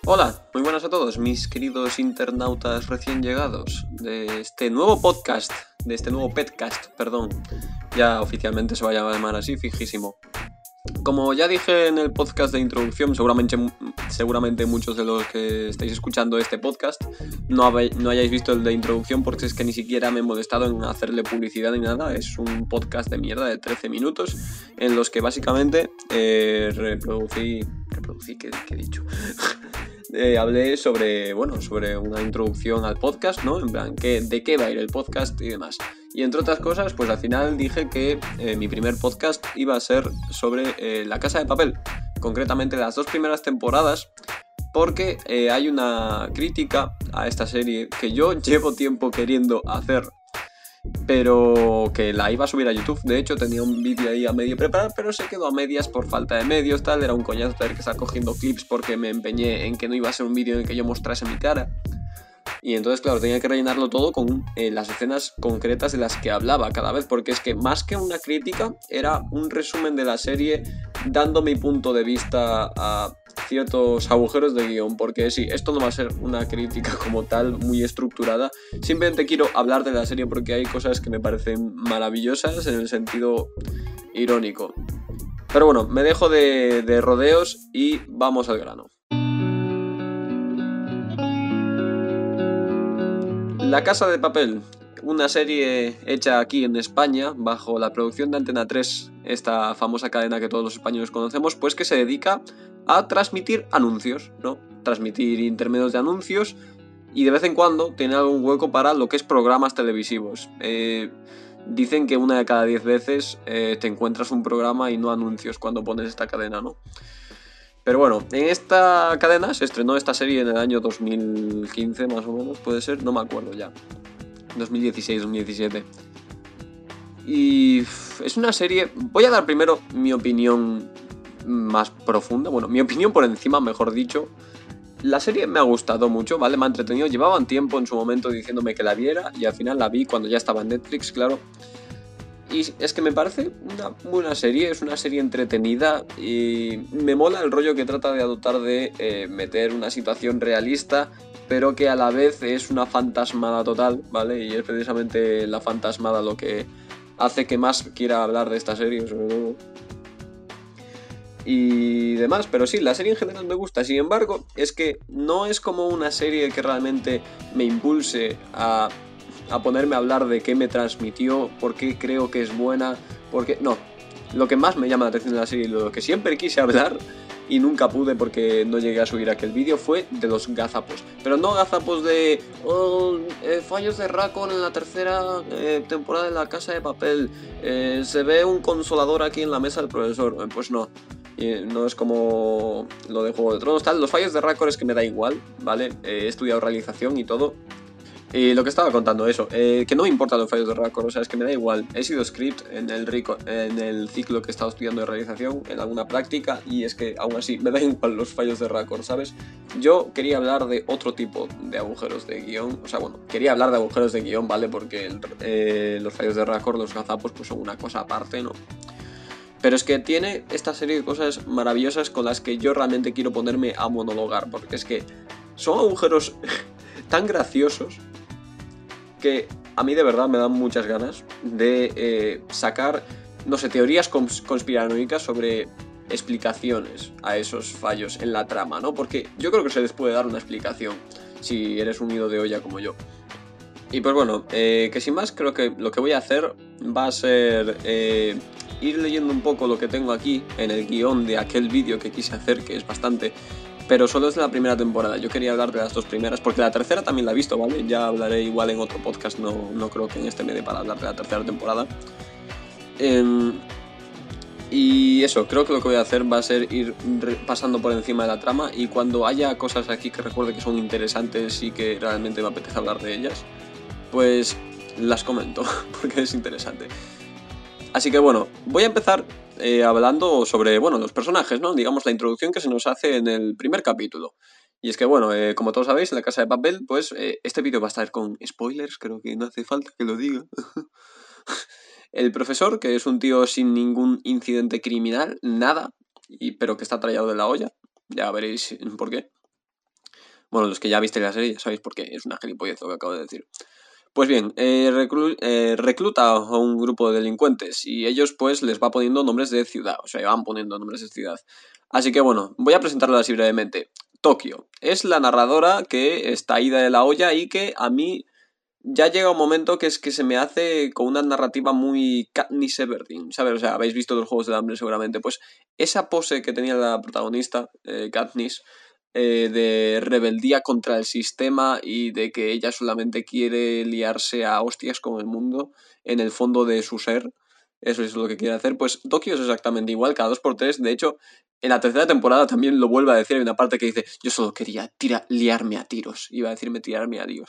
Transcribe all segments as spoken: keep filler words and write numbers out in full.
Hola, muy buenas a todos mis queridos internautas recién llegados de este nuevo podcast, de este nuevo petcast, perdón, ya oficialmente se va a llamar así, fijísimo. Como ya dije en el podcast de introducción, seguramente, seguramente muchos de los que estáis escuchando este podcast no, habe, no hayáis visto el de introducción porque es que ni siquiera me he molestado en hacerle publicidad ni nada. Es un podcast de mierda de trece minutos en los que básicamente eh, reproducí... reproducí, ¿qué, qué he dicho? Eh, hablé sobre, bueno, sobre una introducción al podcast, ¿no? En plan, ¿qué, de qué va a ir el podcast y demás. Y entre otras cosas, pues al final dije que eh, mi primer podcast iba a ser sobre eh, La Casa de Papel, concretamente las dos primeras temporadas, porque eh, hay una crítica a esta serie que yo llevo tiempo queriendo hacer, pero que la iba a subir a YouTube. De hecho tenía un vídeo ahí a medio preparar, pero se quedó a medias por falta de medios, tal. Era un coñazo tener que estar cogiendo clips porque me empeñé en que no iba a ser un vídeo en el que yo mostrase mi cara. Y entonces, claro, tenía que rellenarlo todo con eh, las escenas concretas de las que hablaba cada vez, porque es que más que una crítica, era un resumen de la serie dando mi punto de vista a ciertos agujeros de guión, porque sí, esto no va a ser una crítica como tal, muy estructurada. Simplemente quiero hablar de la serie porque hay cosas que me parecen maravillosas en el sentido irónico. Pero bueno, me dejo de, de rodeos y vamos al grano. La Casa de Papel, una serie hecha aquí en España bajo la producción de Antena tres, esta famosa cadena que todos los españoles conocemos, pues que se dedica a transmitir anuncios, ¿no? Transmitir intermedios de anuncios y de vez en cuando tiene algún hueco para lo que es programas televisivos. Eh, dicen que una de cada diez veces eh, te encuentras un programa y no anuncios cuando pones esta cadena, ¿no? Pero bueno, en esta cadena se estrenó esta serie en el año dos mil quince más o menos, puede ser, no me acuerdo ya. dos mil dieciséis, dos mil diecisiete. Y es una serie... Voy a dar primero mi opinión más profunda, bueno, mi opinión por encima, mejor dicho. La serie me ha gustado mucho, ¿vale? Me ha entretenido. Llevaban tiempo en su momento diciéndome que la viera y al final la vi cuando ya estaba en Netflix, claro. Y es que me parece una buena serie, es una serie entretenida y me mola el rollo que trata de adoptar de eh, meter una situación realista, pero que a la vez es una fantasmada total, ¿vale? Y es precisamente la fantasmada lo que hace que más quiera hablar de esta serie, sobre todo. Y demás, pero sí, la serie en general me gusta. Sin embargo, es que no es como una serie que realmente me impulse a... a ponerme a hablar de qué me transmitió, por qué creo que es buena, porque no, lo que más me llama la atención de la serie y lo que siempre quise hablar y nunca pude porque no llegué a subir aquel vídeo fue de los gazapos, pero no gazapos de oh, eh, fallos de Raccoon en la tercera eh, temporada de La Casa de Papel, eh, se ve un consolador aquí en la mesa del profesor, eh, pues no. Y no es como lo de Juego de Tronos, tal. Los fallos de Raccoon es que me da igual, ¿vale? Eh, he estudiado realización y todo. Y lo que estaba contando, eso, eh, que no me importan los fallos de Raccoon, o sea, es que me da igual. He sido script en el, rico, en el ciclo que he estado estudiando de realización, en alguna práctica, y es que aún así me da igual los fallos de Raccoon, ¿sabes? Yo quería hablar de otro tipo de agujeros de guión, o sea, bueno, quería hablar de agujeros de guión, ¿vale? Porque el, eh, los fallos de Raccoon, los gazapos, pues son una cosa aparte, ¿no? Pero es que tiene esta serie de cosas maravillosas con las que yo realmente quiero ponerme a monologar, porque es que son agujeros tan graciosos que a mí de verdad me dan muchas ganas de eh, sacar, no sé, teorías cons- conspiranoicas sobre explicaciones a esos fallos en la trama, ¿no? Porque yo creo que se les puede dar una explicación si eres un ido de olla como yo. Y pues bueno, eh, que sin más creo que lo que voy a hacer va a ser eh, ir leyendo un poco lo que tengo aquí en el guión de aquel vídeo que quise hacer, que es bastante... pero solo es de la primera temporada. Yo quería hablar de las dos primeras, porque la tercera también la he visto, ¿vale? Ya hablaré igual en otro podcast, no, no creo que en este me dé para hablar de la tercera temporada. Eh, y eso, creo que lo que voy a hacer va a ser ir pasando por encima de la trama y cuando haya cosas aquí que recuerde que son interesantes y que realmente me apetece hablar de ellas, pues las comento, porque es interesante. Así que bueno, voy a empezar eh, hablando sobre, bueno, los personajes, ¿no? Digamos, la introducción que se nos hace en el primer capítulo. Y es que, bueno, eh, como todos sabéis, en La Casa de Papel, pues eh, este vídeo va a estar con spoilers, creo que no hace falta que lo diga. El profesor, que es un tío sin ningún incidente criminal, nada, y, pero que está trallado de la olla, ya veréis por qué. Bueno, los que ya visteis la serie ya sabéis por qué, es una gilipollez lo que acabo de decir. Pues bien, eh, reclu- eh, recluta a un grupo de delincuentes y ellos pues les va poniendo nombres de ciudad, o sea, van poniendo nombres de ciudad. Así que bueno, voy a presentarlo así brevemente. Tokio es la narradora que está ida de la olla y que a mí ya llega un momento que es que se me hace con una narrativa muy Katniss Everdeen, ¿sabes? O sea, habéis visto los Juegos del Hambre seguramente. Pues esa pose que tenía la protagonista, eh, Katniss, eh, de rebeldía contra el sistema y de que ella solamente quiere liarse a hostias con el mundo en el fondo de su ser, eso es lo que quiere hacer, pues Tokio es exactamente igual, cada dos por tres, de hecho, en la tercera temporada también lo vuelve a decir, hay una parte que dice, yo solo quería tira, liarme a tiros, iba a decirme tirarme a tiros.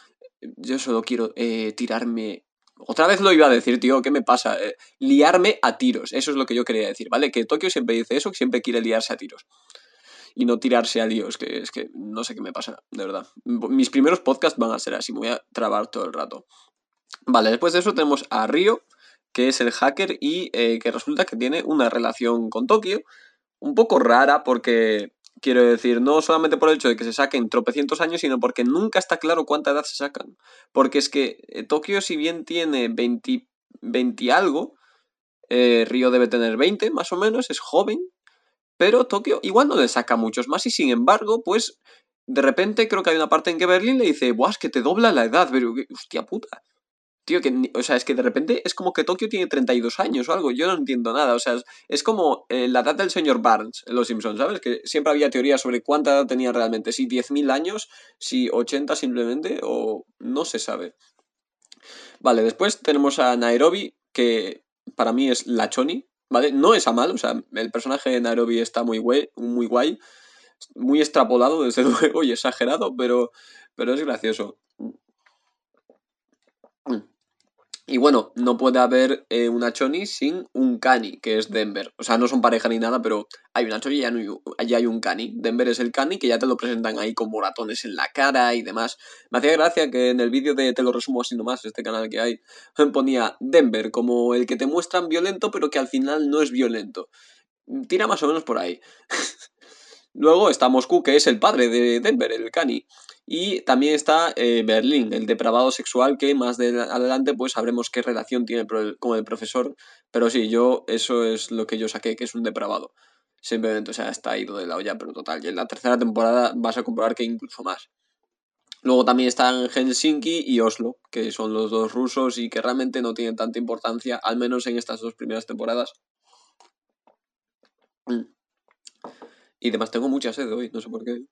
Yo solo quiero eh, tirarme... Otra vez lo iba a decir, tío, ¿qué me pasa? Eh, liarme a tiros, eso es lo que yo quería decir, ¿vale? Que Tokio siempre dice eso, que siempre quiere liarse a tiros. Y no tirarse a líos, que es que no sé qué me pasa, de verdad. Mis primeros podcasts van a ser así, me voy a trabar todo el rato. Vale, después de eso tenemos a Ryo, que es el hacker y eh, que resulta que tiene una relación con Tokio, un poco rara porque, quiero decir, no solamente por el hecho de que se saquen tropecientos años, sino porque nunca está claro cuánta edad se sacan. Porque es que eh, Tokio, si bien tiene veinte, veinte y algo, eh, Ryo debe tener veinte más o menos, es joven, pero Tokio igual no le saca muchos más y sin embargo, pues de repente creo que hay una parte en que Berlín le dice, buah, es que te dobla la edad, pero hostia puta. Tío, que, o sea, es que de repente es como que Tokio tiene treinta y dos años o algo, yo no entiendo nada, o sea, es, es como eh, la edad del señor Barnes en Los Simpsons, ¿sabes? Que siempre había teorías sobre cuánta edad tenía realmente, si diez mil años, si ochenta simplemente, o no se sabe. Vale, después tenemos a Nairobi, que para mí es la Choni, ¿vale? No es a mal, o sea, el personaje de Nairobi está muy guay, muy guay, muy extrapolado, desde luego, y exagerado, pero, pero es gracioso. Y bueno, no puede haber eh, una Choni sin un Kani, que es Denver. O sea, no son pareja ni nada, pero hay una Choni y ya, no hay, ya hay un Kani. Denver es el Kani, que ya te lo presentan ahí con moratones en la cara y demás. Me hacía gracia que en el vídeo de Te lo resumo así nomás, este canal que hay, ponía Denver como el que te muestran violento, pero que al final no es violento. Tira más o menos por ahí. Luego está Moscú, que es el padre de Denver, el Kani. Y también está eh, Berlín, el depravado sexual, que más de adelante pues sabremos qué relación tiene con el profesor. Pero sí, yo eso es lo que yo saqué, que es un depravado. Simplemente, o sea, está ido de la olla, pero total. Y en la tercera temporada vas a comprobar que incluso más. Luego también están Helsinki y Oslo, que son los dos rusos y que realmente no tienen tanta importancia, al menos en estas dos primeras temporadas. Y además tengo mucha sed hoy, no sé por qué.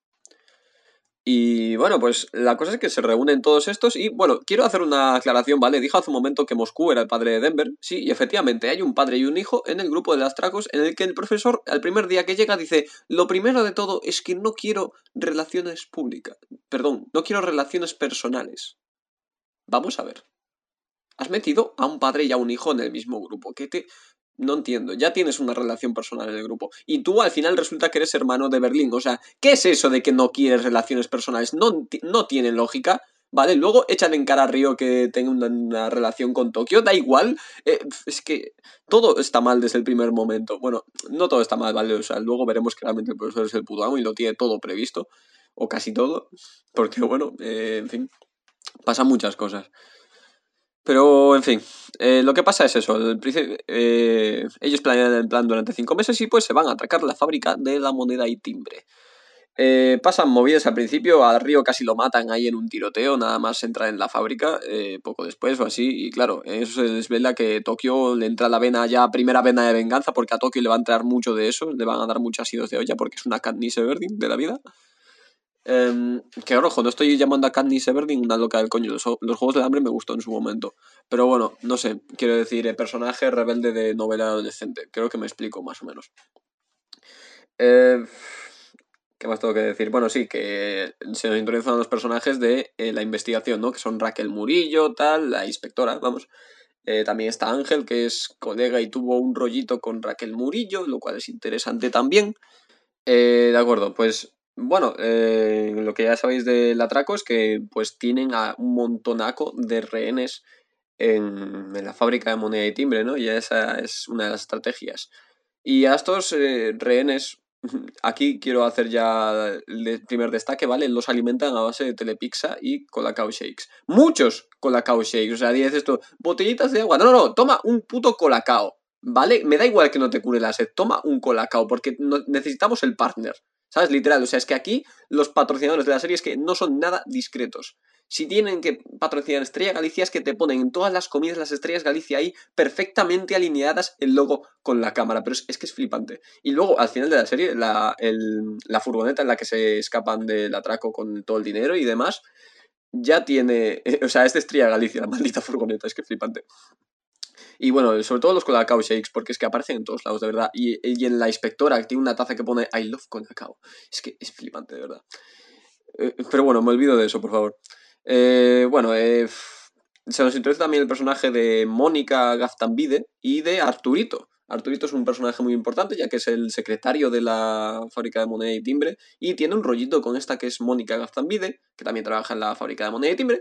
Y bueno, pues la cosa es que se reúnen todos estos y bueno, quiero hacer una aclaración, ¿vale? Dijo hace un momento que Moscú era el padre de Denver. Sí, y efectivamente hay un padre y un hijo en el grupo de las Tracos en el que el profesor al primer día que llega dice, lo primero de todo es que no quiero relaciones públicas. Perdón, no quiero relaciones personales. Vamos a ver. Has metido a un padre y a un hijo en el mismo grupo. ¿Qué te...? No entiendo, ya tienes una relación personal en el grupo. Y tú al final resulta que eres hermano de Berlín. O sea, ¿qué es eso de que no quieres relaciones personales? No, no tiene lógica. ¿Vale? Luego échale en cara a Río que tenga una, una relación con Tokio. Da igual. Eh, es que todo está mal desde el primer momento. Bueno, no todo está mal, ¿vale? O sea, luego veremos que realmente el profesor es el puto amo y lo tiene todo previsto. O casi todo. Porque, bueno, eh, en fin, pasan muchas cosas. Pero, en fin, eh, lo que pasa es eso. El, eh, ellos planean el plan durante cinco meses y pues se van a atracar la fábrica de la moneda y timbre. Eh, pasan movidas al principio, a Río casi lo matan ahí en un tiroteo, nada más entra en la fábrica, eh, poco después o así, y claro, eso se desvela que Tokio le entra la vena ya, primera vena de venganza, porque a Tokio le va a entrar mucho de eso, le van a dar muchas idos de olla, porque es una Katniss Everdeen de la vida. Um, que ojo, no estoy llamando a Katniss Everdeen una loca del coño. Los, los Juegos del Hambre me gustó en su momento. Pero bueno, no sé, quiero decir, el personaje rebelde de novela adolescente. Creo que me explico más o menos. Eh, ¿Qué más tengo que decir? Bueno, sí, que se nos introducen los personajes de eh, la investigación, ¿no? Que son Raquel Murillo, tal, la inspectora, vamos. Eh, también está Ángel, que es colega y tuvo un rollito con Raquel Murillo, lo cual es interesante también. Eh, de acuerdo, pues bueno, eh, lo que ya sabéis del atraco es que pues tienen a un montonaco de rehenes en, en la fábrica de moneda y timbre, ¿no? Y esa es una de las estrategias. Y a estos eh, rehenes aquí quiero hacer ya el primer destaque, ¿vale? Los alimentan a base de Telepizza y Colacao Shakes. ¡Muchos Colacao Shakes! O sea, dices esto, botellitas de agua. No, no, no, toma un puto Colacao, ¿vale? Me da igual que no te cure la sed, toma un Colacao, porque no, necesitamos el partner, ¿sabes? Literal, o sea, es que aquí los patrocinadores de la serie es que no son nada discretos. Si tienen que patrocinar Estrella Galicia es que te ponen en todas las comidas las Estrellas Galicia ahí perfectamente alineadas el logo con la cámara, pero es, es que es flipante. Y luego al final de la serie la, el, la furgoneta en la que se escapan del atraco con todo el dinero y demás ya tiene, eh, o sea, es de Estrella Galicia la maldita furgoneta, es que flipante. Y bueno, sobre todo los Colacao Shakes, porque es que aparecen en todos lados, de verdad. Y, y en la inspectora, que tiene una taza que pone I love Colacao. Es que es flipante, de verdad. Eh, pero bueno, me olvido de eso, por favor. Eh, bueno, eh, se nos introduce también el personaje de Mónica Gaztambide y de Arturito. Arturito es un personaje muy importante, ya que es el secretario de la fábrica de moneda y timbre, y tiene un rollito con esta que es Mónica Gaztambide, que también trabaja en la fábrica de moneda y timbre.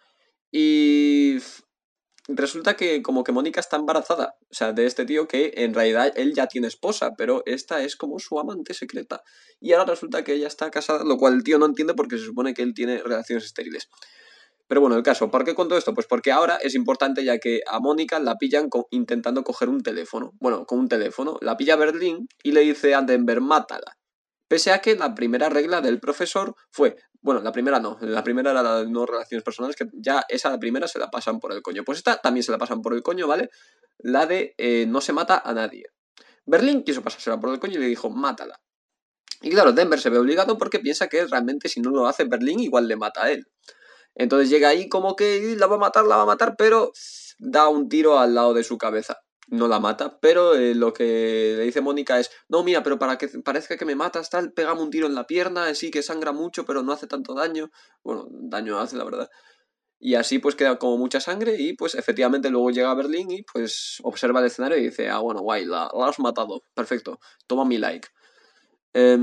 Y resulta que como que Mónica está embarazada, o sea, de este tío que en realidad él ya tiene esposa, pero esta es como su amante secreta. Y ahora resulta que ella está casada, lo cual el tío no entiende porque se supone que él tiene relaciones estériles. Pero bueno, el caso, ¿por qué cuento esto? Pues porque ahora es importante ya que a Mónica la pillan co- intentando coger un teléfono. Bueno, con un teléfono. La pilla Berlín y le dice a Denver, mátala. Pese a que la primera regla del profesor fue, bueno, la primera no, la primera era la de no relaciones personales, que ya esa la primera se la pasan por el coño. Pues esta también se la pasan por el coño, ¿vale? La de eh, no se mata a nadie. Berlín quiso pasársela por el coño y le dijo, mátala. Y claro, Denver se ve obligado porque piensa que realmente si no lo hace Berlín igual le mata a él. Entonces llega ahí como que la va a matar, la va a matar, pero da un tiro al lado de su cabeza. No la mata, pero eh, lo que le dice Mónica es, no, mira, pero para que parezca que me matas, tal, pégame un tiro en la pierna, sí que sangra mucho, pero no hace tanto daño. Bueno, daño hace, la verdad. Y así pues queda como mucha sangre y pues efectivamente luego llega a Berlín y pues observa el escenario y dice, ah, bueno, guay, la, la has matado, perfecto, toma mi like. Eh,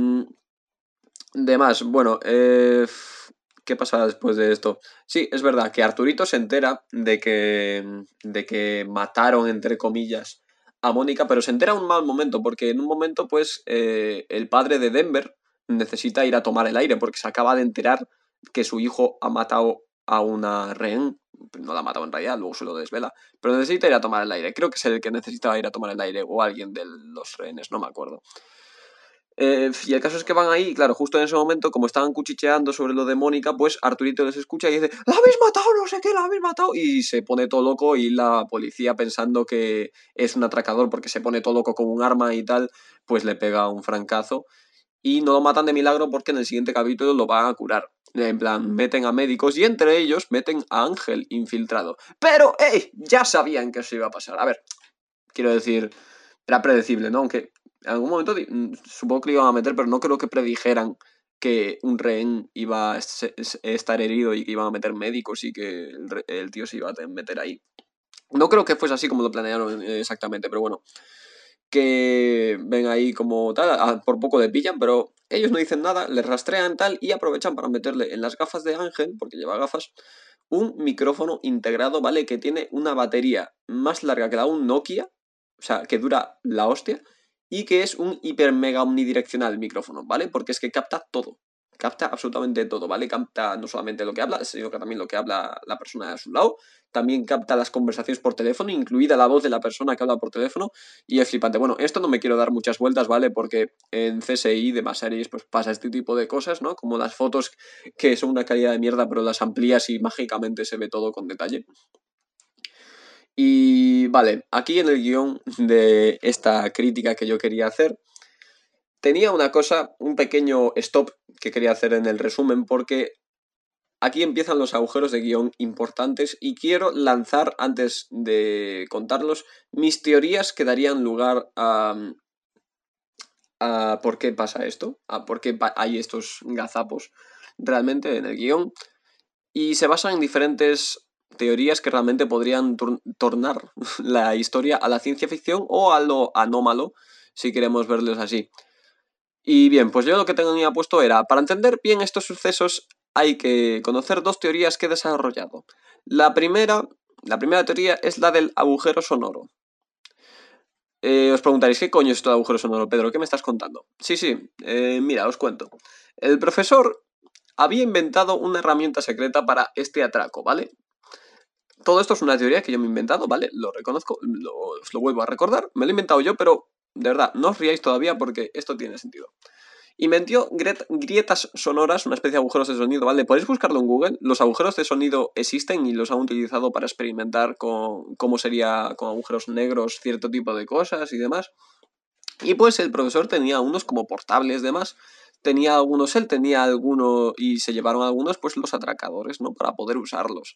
de más, bueno, eh, ¿qué pasa después de esto? Sí, es verdad que Arturito se entera de que, de que mataron, entre comillas, a Mónica, pero se entera en un mal momento, porque en un momento, pues, eh, el padre de Denver necesita ir a tomar el aire, porque se acaba de enterar que su hijo ha matado a una rehén. No la ha matado en realidad, luego se lo desvela, pero necesita ir a tomar el aire. Creo que es el que necesitaba ir a tomar el aire, o alguien de los rehenes, no me acuerdo. Eh, y el caso es que van ahí, y claro, justo en ese momento, como estaban cuchicheando sobre lo de Mónica, pues Arturito les escucha y dice, ¡la habéis matado! No sé qué, la habéis matado. Y se pone todo loco y la policía, pensando que es un atracador porque se pone todo loco con un arma y tal, pues le pega un francazo. Y no lo matan de milagro porque en el siguiente capítulo lo van a curar. En plan, meten a médicos y entre ellos meten a Ángel infiltrado. Pero, ¡ey! Ya sabían que eso iba a pasar. A ver, quiero decir, era predecible, ¿no? Aunque en algún momento supongo que lo iban a meter, pero no creo que predijeran que un rehén iba a estar herido y que iban a meter médicos y que el, el tío se iba a meter ahí. No creo que fuese así como lo planearon exactamente, pero bueno. Que ven ahí como tal, por poco le pillan, pero ellos no dicen nada, les rastrean tal y aprovechan para meterle en las gafas de Ángel, porque lleva gafas, un micrófono integrado, ¿vale? Que tiene una batería más larga que la de un Nokia, o sea, que dura la hostia, y que es un hiper mega omnidireccional micrófono, ¿vale? Porque es que capta todo, capta absolutamente todo, ¿vale? Capta no solamente lo que habla, sino que también lo que habla la persona de su lado, también capta las conversaciones por teléfono, incluida la voz de la persona que habla por teléfono, y es flipante. Bueno, esto no me quiero dar muchas vueltas, ¿vale? Porque en C S I de más series pues pasa este tipo de cosas, ¿no? Como las fotos que son una calidad de mierda, pero las amplías y mágicamente se ve todo con detalle. Y vale, aquí en el guión de esta crítica que yo quería hacer, tenía una cosa, un pequeño stop que quería hacer en el resumen, porque aquí empiezan los agujeros de guión importantes y quiero lanzar, antes de contarlos, mis teorías que darían lugar a, a por qué pasa esto, a por qué hay estos gazapos realmente en el guión. Y se basan en diferentes teorías que realmente podrían tor- tornar la historia a la ciencia ficción o a lo anómalo, si queremos verlos así. Y bien, pues yo lo que tenía puesto era, para entender bien estos sucesos hay que conocer dos teorías que he desarrollado. La primera, la primera teoría es la del agujero sonoro. Eh, os preguntaréis, ¿qué coño es esto de agujero sonoro, Pedro? ¿Qué me estás contando? Sí, sí, eh, mira, os cuento. El profesor había inventado una herramienta secreta para este atraco, ¿vale? Todo esto es una teoría que yo me he inventado, ¿vale? Lo reconozco, lo, os lo vuelvo a recordar, me lo he inventado yo, pero de verdad, no os riáis todavía porque esto tiene sentido. Inventó grietas sonoras, una especie de agujeros de sonido, ¿vale? Podéis buscarlo en Google. Los agujeros de sonido existen y los han utilizado para experimentar con cómo sería con agujeros negros cierto tipo de cosas y demás. Y pues el profesor tenía unos como portables, demás. Tenía algunos él, tenía algunos y se llevaron algunos pues los atracadores, ¿no? Para poder usarlos.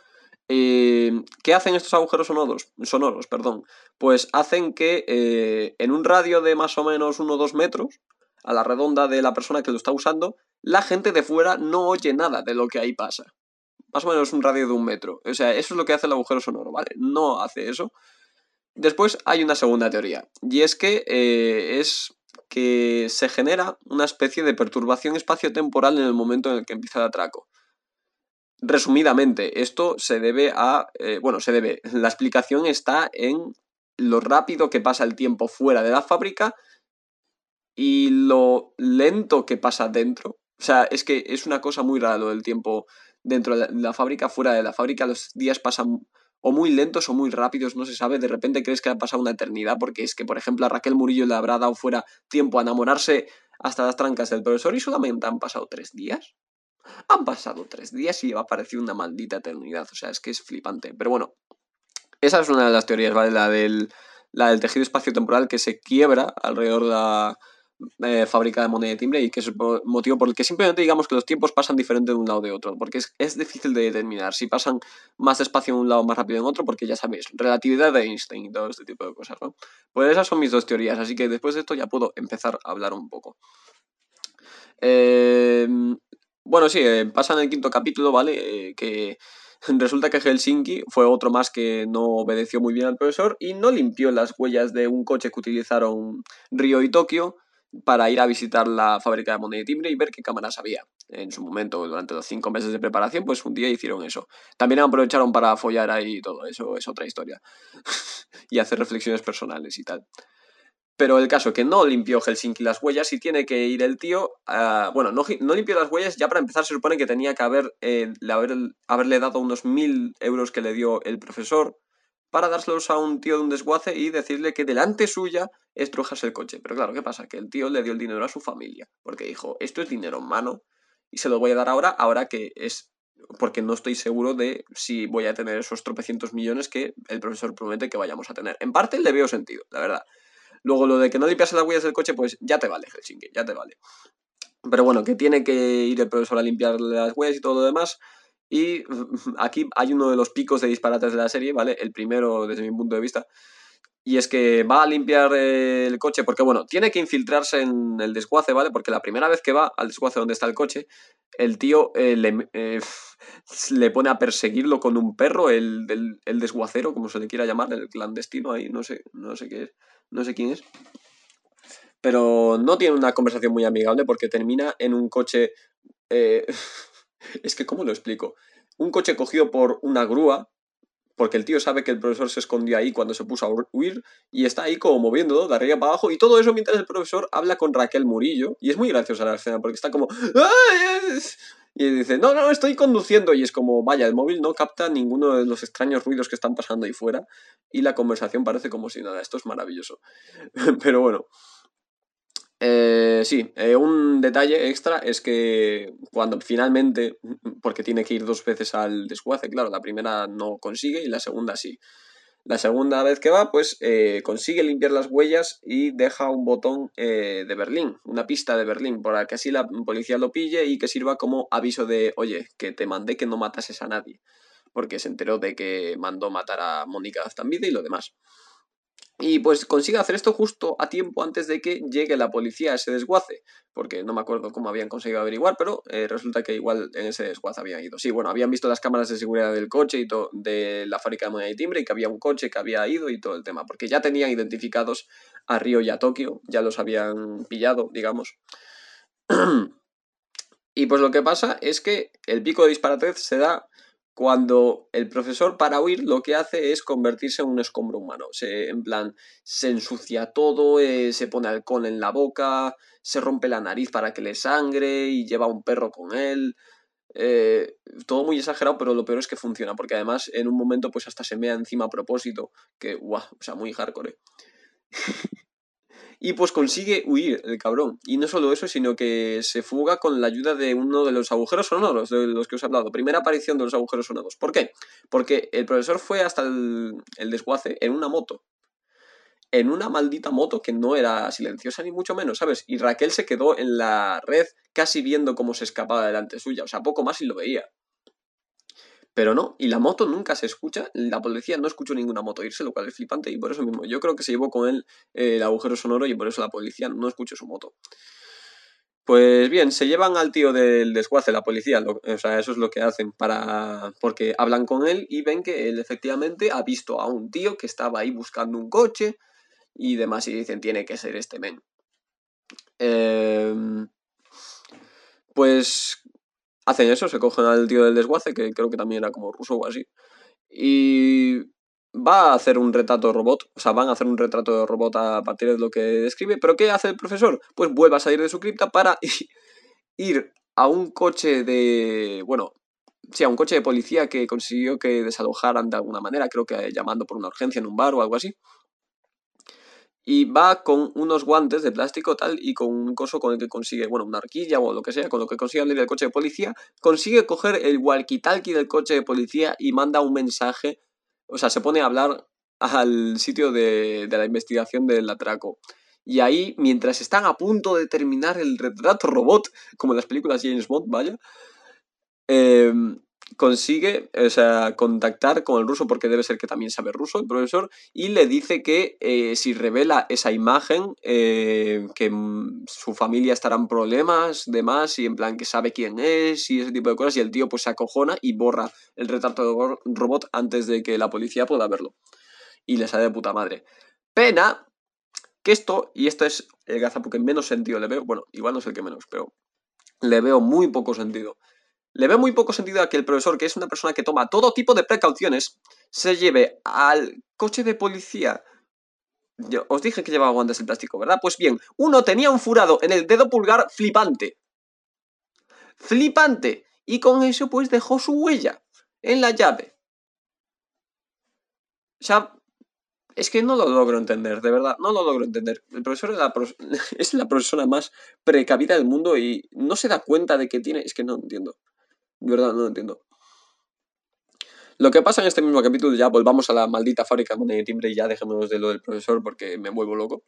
Eh, ¿Qué hacen estos agujeros sonoros? Sonoros, perdón. Pues hacen que eh, en un radio de más o menos uno o dos metros, a la redonda de la persona que lo está usando, la gente de fuera no oye nada de lo que ahí pasa. Más o menos un radio de un metro. O sea, eso es lo que hace el agujero sonoro, ¿vale? No hace eso. Después hay una segunda teoría, y es que eh, es que se genera una especie de perturbación espaciotemporal en el momento en el que empieza el atraco. Resumidamente, esto se debe a... Eh, bueno, se debe... La explicación está en lo rápido que pasa el tiempo fuera de la fábrica y lo lento que pasa dentro. O sea, es que es una cosa muy rara lo del tiempo dentro de la fábrica, fuera de la fábrica. Los días pasan o muy lentos o muy rápidos, no se sabe. De repente crees que ha pasado una eternidad porque es que, por ejemplo, a Raquel Murillo le habrá dado fuera tiempo a enamorarse hasta las trancas del profesor y solamente han pasado tres días. Han pasado tres días y ha parecido una maldita eternidad. O sea, es que es flipante. Pero bueno, esa es una de las teorías, ¿vale? La del, la del tejido espaciotemporal que se quiebra alrededor de la eh, fábrica de moneda de timbre y que es el motivo por el que simplemente digamos que los tiempos pasan diferente de un lado de otro. Porque es, es difícil de determinar si pasan más despacio en un lado más rápido en otro, porque ya sabéis, relatividad de Einstein y todo este tipo de cosas, ¿no? Pues esas son mis dos teorías, así que después de esto ya puedo empezar a hablar un poco. Eh, bueno, sí, eh, pasa en el quinto capítulo, ¿vale? Eh, que resulta que Helsinki fue otro más que no obedeció muy bien al profesor y no limpió las huellas de un coche que utilizaron Río y Tokio para ir a visitar la fábrica de moneda y timbre y ver qué cámaras había. En su momento, durante los cinco meses de preparación, pues un día hicieron eso. También aprovecharon para follar ahí y todo, eso es otra historia. Y hacer reflexiones personales y tal. Pero el caso que no limpió Helsinki las huellas y tiene que ir el tío, a, bueno, no, no limpió las huellas, ya para empezar se supone que tenía que haber, eh, haber, haberle dado unos mil euros que le dio el profesor para dárselos a un tío de un desguace y decirle que delante suya estrujase el coche. Pero claro, ¿qué pasa? Que el tío le dio el dinero a su familia, porque dijo, esto es dinero en mano y se lo voy a dar ahora, ahora que es... porque no estoy seguro de si voy a tener esos tropecientos millones que el profesor promete que vayamos a tener. En parte le veo sentido, la verdad. Luego lo de que no limpiase las huellas del coche, pues ya te vale, Helsinki, ya te vale. Pero bueno, que tiene que ir el profesor a limpiar las huellas y todo lo demás. Y aquí hay uno de los picos de disparates de la serie, ¿vale? El primero desde mi punto de vista. Y es que va a limpiar el coche porque, bueno, tiene que infiltrarse en el desguace, ¿vale? Porque la primera vez que va al desguace donde está el coche, el tío eh, le, eh, le pone a perseguirlo con un perro, el, el, el desguacero, como se le quiera llamar, el clandestino ahí, no sé, no sé qué es, no sé quién es. Pero no tiene una conversación muy amigable porque termina en un coche... Eh, es que, ¿cómo lo explico? Un coche cogido por una grúa, porque el tío sabe que el profesor se escondió ahí cuando se puso a huir y está ahí como moviéndolo de arriba para abajo y todo eso mientras el profesor habla con Raquel Murillo y es muy graciosa la escena porque está como... ¡ay! Y dice, no, no, estoy conduciendo y es como, vaya, el móvil no capta ninguno de los extraños ruidos que están pasando ahí fuera y la conversación parece como si nada, esto es maravilloso. Pero bueno... Eh, sí, eh, un detalle extra es que cuando finalmente, porque tiene que ir dos veces al desguace, claro, la primera no consigue y la segunda sí. La segunda vez que va, pues eh, consigue limpiar las huellas y deja un botón eh, de Berlín, una pista de Berlín, para que así la policía lo pille y que sirva como aviso de, oye, que te mandé que no matases a nadie, porque se enteró de que mandó matar a Mónica Zambide y lo demás. Y pues consigue hacer esto justo a tiempo antes de que llegue la policía a ese desguace, porque no me acuerdo cómo habían conseguido averiguar, pero eh, resulta que igual en ese desguace habían ido. Sí, bueno, habían visto las cámaras de seguridad del coche y todo, de la fábrica de moneda y timbre, y que había un coche que había ido y todo el tema, porque ya tenían identificados a Río y a Tokio, ya los habían pillado, digamos. Y pues lo que pasa es que el pico de disparatez se da cuando el profesor, para huir, lo que hace es convertirse en un escombro humano. Se, en plan, se ensucia todo, eh, se pone alcohol en la boca, se rompe la nariz para que le sangre y lleva a un perro con él. Eh, todo muy exagerado, pero lo peor es que funciona, porque además en un momento pues hasta se mea encima a propósito, que guau, o sea, muy hardcore. ¿eh? Y pues consigue huir el cabrón. Y no solo eso, sino que se fuga con la ayuda de uno de los agujeros sonoros de los que os he hablado. Primera aparición de los agujeros sonoros. ¿Por qué? Porque el profesor fue hasta el, el desguace en una moto. En una maldita moto que no era silenciosa ni mucho menos, ¿sabes? Y Raquel se quedó en la red casi viendo cómo se escapaba delante suya. O sea, poco más y lo veía. Pero no, y la moto nunca se escucha, la policía no escuchó ninguna moto irse, lo cual es flipante, y por eso mismo, yo creo que se llevó con él eh, el agujero sonoro y por eso la policía no escuchó su moto. Pues bien, se llevan al tío del desguace, la policía, lo, o sea, eso es lo que hacen para... porque hablan con él y ven que él efectivamente ha visto a un tío que estaba ahí buscando un coche y demás, y dicen, tiene que ser este men. Eh, pues hacen eso, se cogen al tío del desguace, que creo que también era como ruso o así, y va a hacer un retrato de robot, o sea, van a hacer un retrato de robot a partir de lo que describe, pero ¿qué hace el profesor? Pues vuelve a salir de su cripta para ir a un coche de, bueno, sí, a un coche de policía que consiguió que desalojaran de alguna manera, creo que llamando por una urgencia en un bar o algo así. Y va con unos guantes de plástico tal y con un coso con el que consigue, bueno, una horquilla o lo que sea, con lo que consigue salir del coche de policía, consigue coger el walkie-talkie del coche de policía y manda un mensaje, o sea, se pone a hablar al sitio de, de la investigación del atraco. Y ahí, mientras están a punto de terminar el retrato robot, como en las películas James Bond, vaya, eh, consigue, o sea, contactar con el ruso, porque debe ser que también sabe ruso el profesor, y le dice que eh, si revela esa imagen, eh, que mm, su familia estará en problemas, demás, y en plan que sabe quién es, y ese tipo de cosas, y el tío pues se acojona y borra el retrato de robot antes de que la policía pueda verlo. Y le sale de puta madre. Pena que esto, y esto es el gazapo que menos sentido le veo, bueno, igual no es el que menos, pero le veo muy poco sentido. Le veo muy poco sentido a que el profesor, que es una persona que toma todo tipo de precauciones, se lleve al coche de policía. Yo os dije que llevaba guantes de plástico, ¿verdad? Pues bien, uno tenía un furado en el dedo pulgar flipante. Flipante. Y con eso pues dejó su huella en la llave. O sea, es que no lo logro entender, de verdad, no lo logro entender. El profesor es la, pro- es la persona más precavida del mundo y no se da cuenta de que tiene... Es que no entiendo. De verdad, no lo entiendo. Lo que pasa en este mismo capítulo, ya volvamos a la maldita fábrica de moneda y timbre y ya dejémonos de lo del profesor porque me vuelvo loco.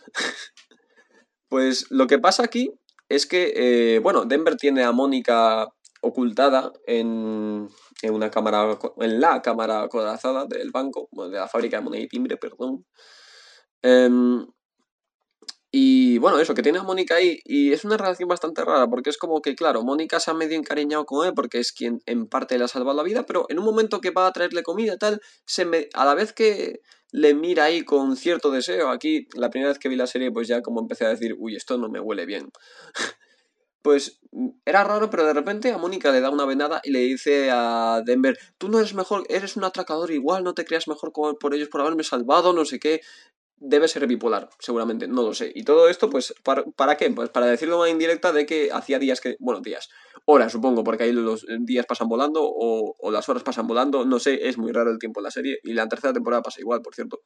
Pues lo que pasa aquí es que, eh, bueno, Denver tiene a Mónica ocultada en, en una cámara, en la cámara acorazada del banco, bueno, de la fábrica de moneda y timbre, perdón. Em, y bueno, eso, que tiene a Mónica ahí y es una relación bastante rara porque es como que, claro, Mónica se ha medio encariñado con él porque es quien en parte le ha salvado la vida, pero en un momento que va a traerle comida y tal, se me, a la vez que le mira ahí con cierto deseo, aquí la primera vez que vi la serie pues ya como empecé a decir, uy, esto no me huele bien. Pues era raro, pero de repente a Mónica le da una venada y le dice a Denver, tú no eres mejor, eres un atracador igual, no te creas mejor por ellos por haberme salvado, no sé qué. Debe ser bipolar, seguramente, no lo sé. Y todo esto, pues, ¿para, ¿para qué? Pues para decirlo de una indirecta de que hacía días que, bueno, días, horas supongo, porque ahí los días pasan volando o, o las horas pasan volando, no sé, es muy raro el tiempo en la serie y la tercera temporada pasa igual, por cierto.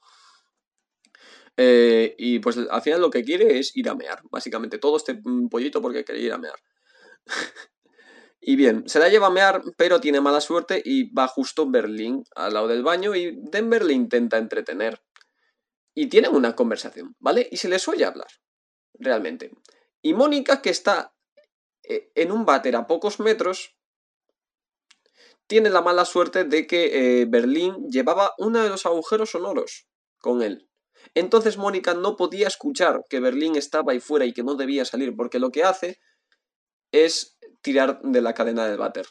Eh, y pues al final lo que quiere es ir a mear, básicamente, todo este pollito porque quiere ir a mear. Y bien, se la lleva a mear, pero tiene mala suerte y va justo Berlín al lado del baño y Denver le intenta entretener. Y tienen una conversación, ¿vale? Y se les oye hablar, realmente. Y Mónica, que está en un váter a pocos metros, tiene la mala suerte de que eh, Berlín llevaba uno de los agujeros sonoros con él. Entonces Mónica no podía escuchar que Berlín estaba ahí fuera y que no debía salir, porque lo que hace es tirar de la cadena del váter.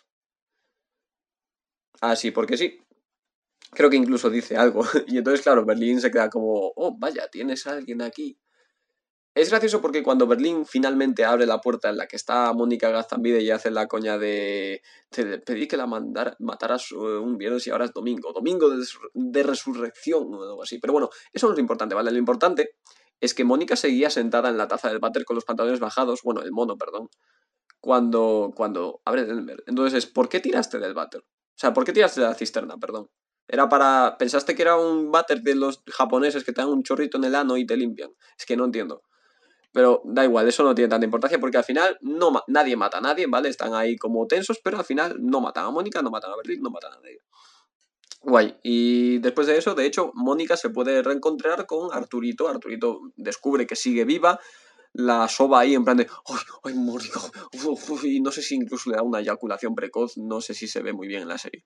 Así, porque sí. Creo que incluso dice algo. Y entonces, claro, Berlín se queda como, oh, vaya, tienes a alguien aquí. Es gracioso porque cuando Berlín finalmente abre la puerta en la que está Mónica Gaztambide y hace la coña de te pedí que la mandara, mataras un viernes y ahora es domingo, domingo de, de resurrección o algo así. Pero bueno, eso no es lo importante, ¿vale? Lo importante es que Mónica seguía sentada en la taza del váter con los pantalones bajados, bueno, el mono, perdón, cuando, cuando abre Denver. Entonces, ¿por qué tiraste del váter? O sea, ¿por qué tiraste de la cisterna, perdón? Era para... ¿Pensaste que era un váter de los japoneses que te dan un chorrito en el ano y te limpian? Es que no entiendo. Pero da igual, eso no tiene tanta importancia porque al final no ma nadie mata a nadie, ¿vale? Están ahí como tensos, pero al final no matan a Mónica, no matan a Berlín, no matan a nadie. Guay. Y después de eso, de hecho, Mónica se puede reencontrar con Arturito. Arturito descubre que sigue viva, la soba ahí en plan de ¡ay, ay, Mónica! Uf, uf, y no sé si incluso le da una eyaculación precoz, no sé si se ve muy bien en la serie.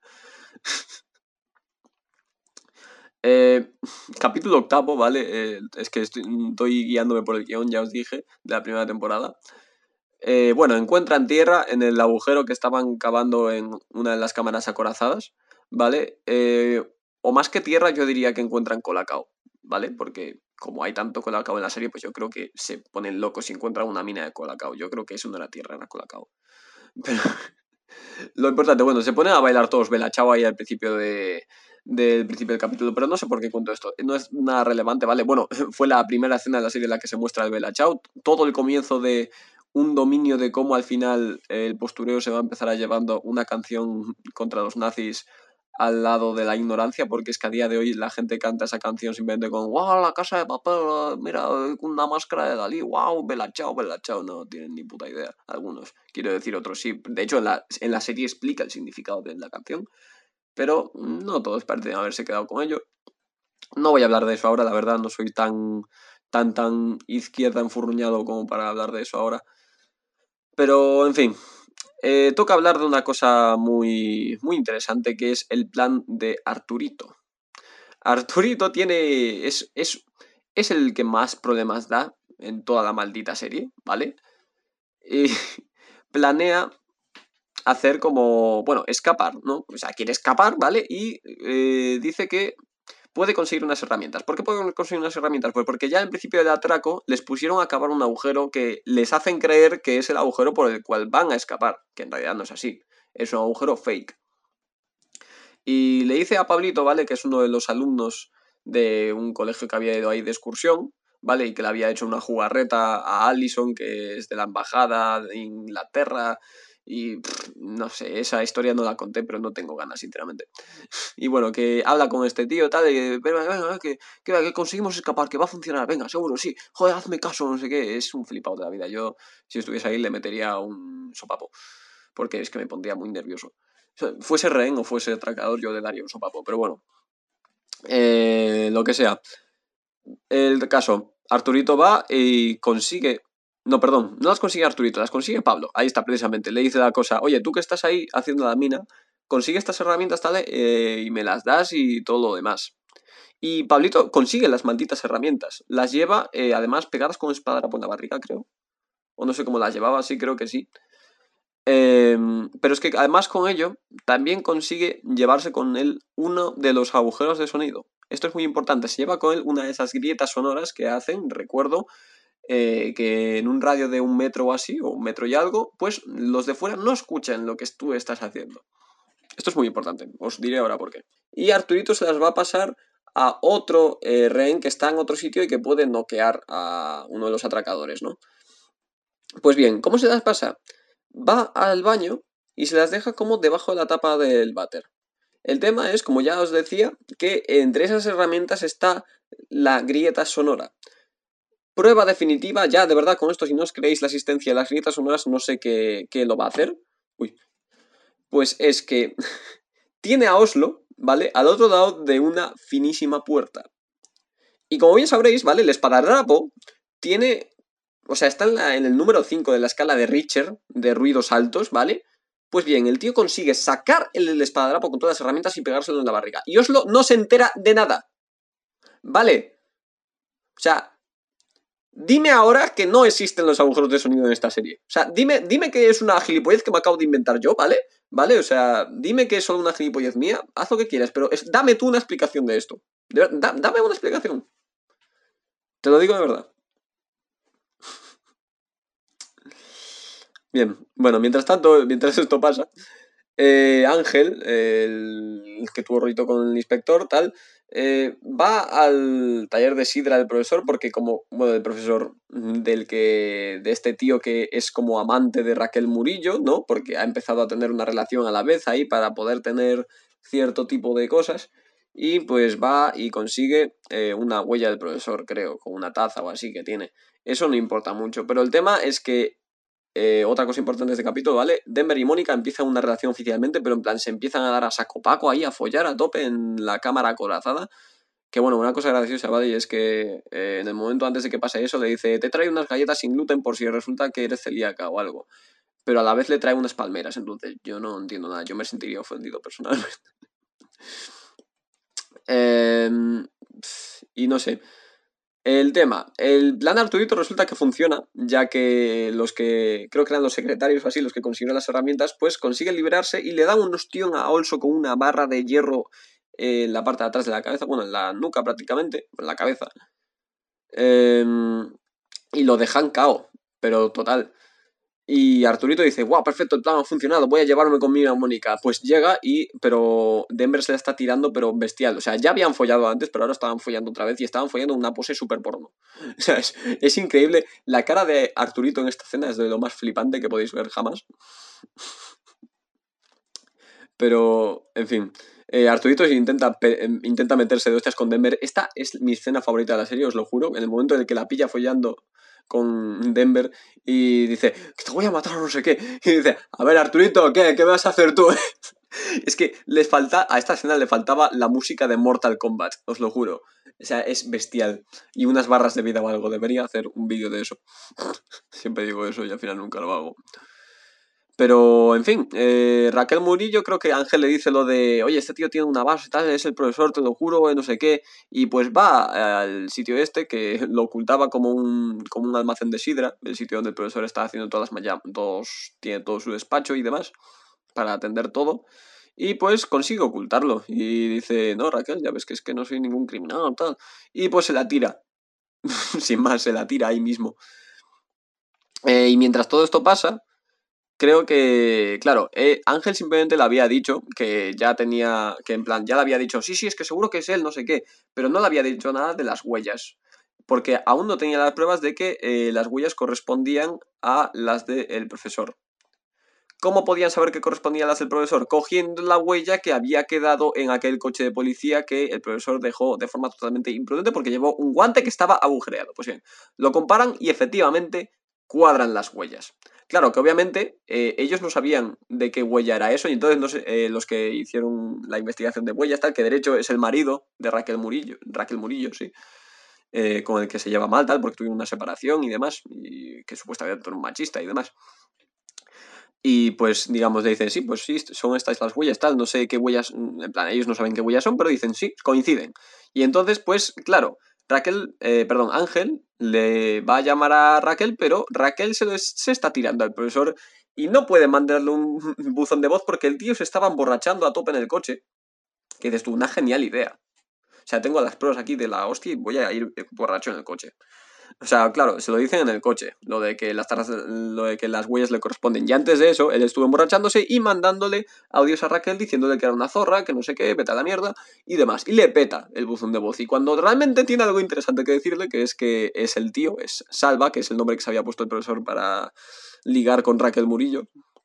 Eh, capítulo octavo, ¿vale? Eh, es que estoy, estoy guiándome por el guión, ya os dije, de la primera temporada. Eh, bueno, encuentran tierra en el agujero que estaban cavando en una de las cámaras acorazadas, ¿vale? Eh, o más que tierra, yo diría que encuentran colacao, ¿vale? Porque como hay tanto colacao en la serie, pues yo creo que se ponen locos si encuentran una mina de colacao. Yo creo que eso no era tierra, era colacao. Pero lo importante, bueno, se ponen a bailar todos Bella Ciao ahí al principio de, del principio del capítulo, pero no sé por qué cuento esto, no es nada relevante, ¿vale? Bueno, fue la primera escena de la serie en la que se muestra el Bella Ciao, todo el comienzo de un dominio de cómo al final el postureo se va a empezar a llevando una canción contra los nazis al lado de la ignorancia, porque es que a día de hoy la gente canta esa canción simplemente con ¡wow! La casa de papel, mira, una máscara de Dalí, ¡wow! Bella Ciao, Bella Ciao, no tienen ni puta idea, algunos, quiero decir otros sí, de hecho en la, en la serie explica el significado de la canción, pero no todos parecen haberse quedado con ello. No voy a hablar de eso ahora, la verdad, no soy tan, tan, tan izquierda enfurruñado como para hablar de eso ahora. Pero, en fin, eh, toca hablar de una cosa muy, muy interesante que es el plan de Arturito. Arturito tiene. Es, es, es el que más problemas da en toda la maldita serie, ¿vale? Y planea hacer como. Bueno, escapar, ¿no? O sea, quiere escapar, ¿vale? Y eh, dice que puede conseguir unas herramientas. ¿Por qué puede conseguir unas herramientas? Pues porque ya en principio del atraco les pusieron a cavar un agujero que les hacen creer que es el agujero por el cual van a escapar, que en realidad no es así, es un agujero fake. Y le dice a Pablito, ¿vale? Que es uno de los alumnos de un colegio que había ido ahí de excursión, ¿vale? Y que le había hecho una jugarreta a Allison, que es de la embajada de Inglaterra. Y pff, no sé, esa historia no la conté, pero no tengo ganas, sinceramente. Y bueno, que habla con este tío, tal, y venga, venga, que, que, que conseguimos escapar, que va a funcionar, venga, seguro, sí, joder, hazme caso, no sé qué, es un flipado de la vida. Yo, si estuviese ahí, le metería un sopapo, porque es que me pondría muy nervioso. O sea, fuese rehén o fuese atracador, yo le daría un sopapo, pero bueno, eh, lo que sea. El caso, Arturito va y consigue. No, perdón, no las consigue Arturito, las consigue Pablo. Ahí está, precisamente. Le dice la cosa, oye, tú que estás ahí haciendo la mina, consigue estas herramientas, tal, eh, y me las das y todo lo demás. Y Pablito consigue las malditas herramientas. Las lleva, eh, además, pegadas con espadadrapo en la barriga, creo. O no sé cómo las llevaba, sí, creo que sí. Eh, pero es que además con ello también consigue llevarse con él uno de los agujeros de sonido. Esto es muy importante. Se lleva con él una de esas grietas sonoras que hacen, recuerdo, eh, que en un radio de un metro o así, o un metro y algo, pues los de fuera no escuchan lo que tú estás haciendo. Esto es muy importante. Os diré ahora por qué. Y Arturito se las va a pasar a otro eh, rehén que está en otro sitio y que puede noquear a uno de los atracadores, ¿no? Pues bien, ¿cómo se las pasa? Va al baño y se las deja como debajo de la tapa del váter. El tema es, como ya os decía, que entre esas herramientas está la grieta sonora. Prueba definitiva, ya de verdad con esto, si no os creéis la existencia de las grietas sonoras, no sé qué, qué lo va a hacer. Uy. Pues es que tiene a Oslo, ¿vale? Al otro lado de una finísima puerta. Y como bien sabréis, ¿vale? El espadadrapo tiene. O sea, está en, la, en el número cinco de la escala de Richter, de ruidos altos, ¿vale? Pues bien, el tío consigue sacar el, el espadadrapo con todas las herramientas y pegárselo en la barriga. Y Oslo no se entera de nada. ¿Vale? O sea, dime ahora que no existen los agujeros de sonido en esta serie. O sea, dime, dime que es una gilipollez que me acabo de inventar yo, ¿vale? ¿Vale? O sea, dime que es solo una gilipollez mía, haz lo que quieras, pero es, dame tú una explicación de esto. De, da, dame una explicación. Te lo digo de verdad. Bien, bueno, mientras tanto, mientras esto pasa, eh, Ángel, el que tuvo rollito con el inspector, tal, eh, va al taller de sidra del profesor porque como, bueno, del profesor, mm, del que, de este tío que es como amante de Raquel Murillo, ¿no? Porque ha empezado a tener una relación a la vez ahí para poder tener cierto tipo de cosas. Y pues va y consigue eh, una huella del profesor, creo, con una taza o así que tiene. Eso no importa mucho, pero el tema es que eh, otra cosa importante de este capítulo, ¿vale? Denver y Mónica empiezan una relación oficialmente, pero en plan se empiezan a dar a saco paco ahí, a follar a tope en la cámara acorazada. Que bueno, una cosa graciosa, ¿vale? Y es que eh, en el momento antes de que pase eso le dice, te trae unas galletas sin gluten por si resulta que eres celíaca o algo. Pero a la vez le trae unas palmeras, entonces yo no entiendo nada, yo me sentiría ofendido personalmente. Eh, y no sé. El tema, el plan Arturito resulta que funciona, ya que los que, creo que eran los secretarios o así, los que consiguieron las herramientas, pues consiguen liberarse y le dan un ostión a Olso con una barra de hierro en la parte de atrás de la cabeza, bueno, en la nuca prácticamente, en la cabeza, eh, y lo dejan cao, pero total. Y Arturito dice, guau, perfecto, el plan ha funcionado, voy a llevarme conmigo a Mónica. Pues llega y, pero Denver se la está tirando, pero bestial. O sea, ya habían follado antes, pero ahora estaban follando otra vez y estaban follando una pose súper porno. O sea, es, es increíble. La cara de Arturito en esta escena es de lo más flipante que podéis ver jamás. Pero, en fin. Eh, Arturito intenta, intenta meterse de hostias con Denver. Esta es mi escena favorita de la serie, os lo juro. En el momento en el que la pilla follando con Denver y dice, que te voy a matar o no sé qué. Y dice, a ver, Arturito, ¿qué? ¿Qué vas a hacer tú? Es que les falta, a esta escena le faltaba la música de Mortal Kombat, os lo juro. O sea, es bestial. Y unas barras de vida o algo. Debería hacer un vídeo de eso. Siempre digo eso y al final nunca lo hago. Pero, en fin, eh, Raquel Murillo, creo que Ángel le dice lo de, oye, este tío tiene una base, tal, es el profesor, te lo juro, no sé qué, y pues va al sitio este, que lo ocultaba como un, como un almacén de sidra, el sitio donde el profesor está haciendo todas las mañanas, tiene todo su despacho y demás, para atender todo, y pues consigue ocultarlo, y dice, no, Raquel, ya ves que es que no soy ningún criminal, tal, y pues se la tira, sin más, se la tira ahí mismo. Eh, y mientras todo esto pasa, creo que, claro, eh, Ángel simplemente le había dicho que ya tenía, que en plan, ya le había dicho, sí, sí, es que seguro que es él, no sé qué, pero no le había dicho nada de las huellas, porque aún no tenía las pruebas de que eh, las huellas correspondían a las del profesor. ¿Cómo podían saber que correspondían a las del profesor? Cogiendo la huella que había quedado en aquel coche de policía que el profesor dejó de forma totalmente imprudente porque llevó un guante que estaba agujereado. Pues bien, lo comparan y efectivamente cuadran las huellas. Claro que obviamente eh, ellos no sabían de qué huella era eso y entonces no sé, eh, los que hicieron la investigación de huellas, tal, que de hecho es el marido de Raquel Murillo, Raquel Murillo, sí, eh, con el que se lleva mal, tal, porque tuvieron una separación y demás, y que supuestamente era un machista y demás. Y pues, digamos, le dicen, sí, pues sí, son estas las huellas, tal, no sé qué huellas, en plan, ellos no saben qué huellas son, pero dicen, sí, coinciden. Y entonces, pues, claro, Raquel, eh, perdón, Ángel le va a llamar a Raquel, pero Raquel se, lo es- se está tirando al profesor y no puede mandarle un buzón de voz porque el tío se estaba emborrachando a tope en el coche. Que dices tú, una genial idea. O sea, tengo las pruebas aquí de la hostia y voy a ir borracho en el coche. O sea, claro, se lo dicen en el coche, lo de que las taras, lo de que las huellas le corresponden. Y antes de eso, él estuvo emborrachándose y mandándole audios a Raquel diciéndole que era una zorra, que no sé qué, vete a la mierda y demás. Y le peta el buzón de voz. Y cuando realmente tiene algo interesante que decirle, que es que es el tío, es Salva, que es el nombre que se había puesto el profesor para ligar con Raquel Murillo,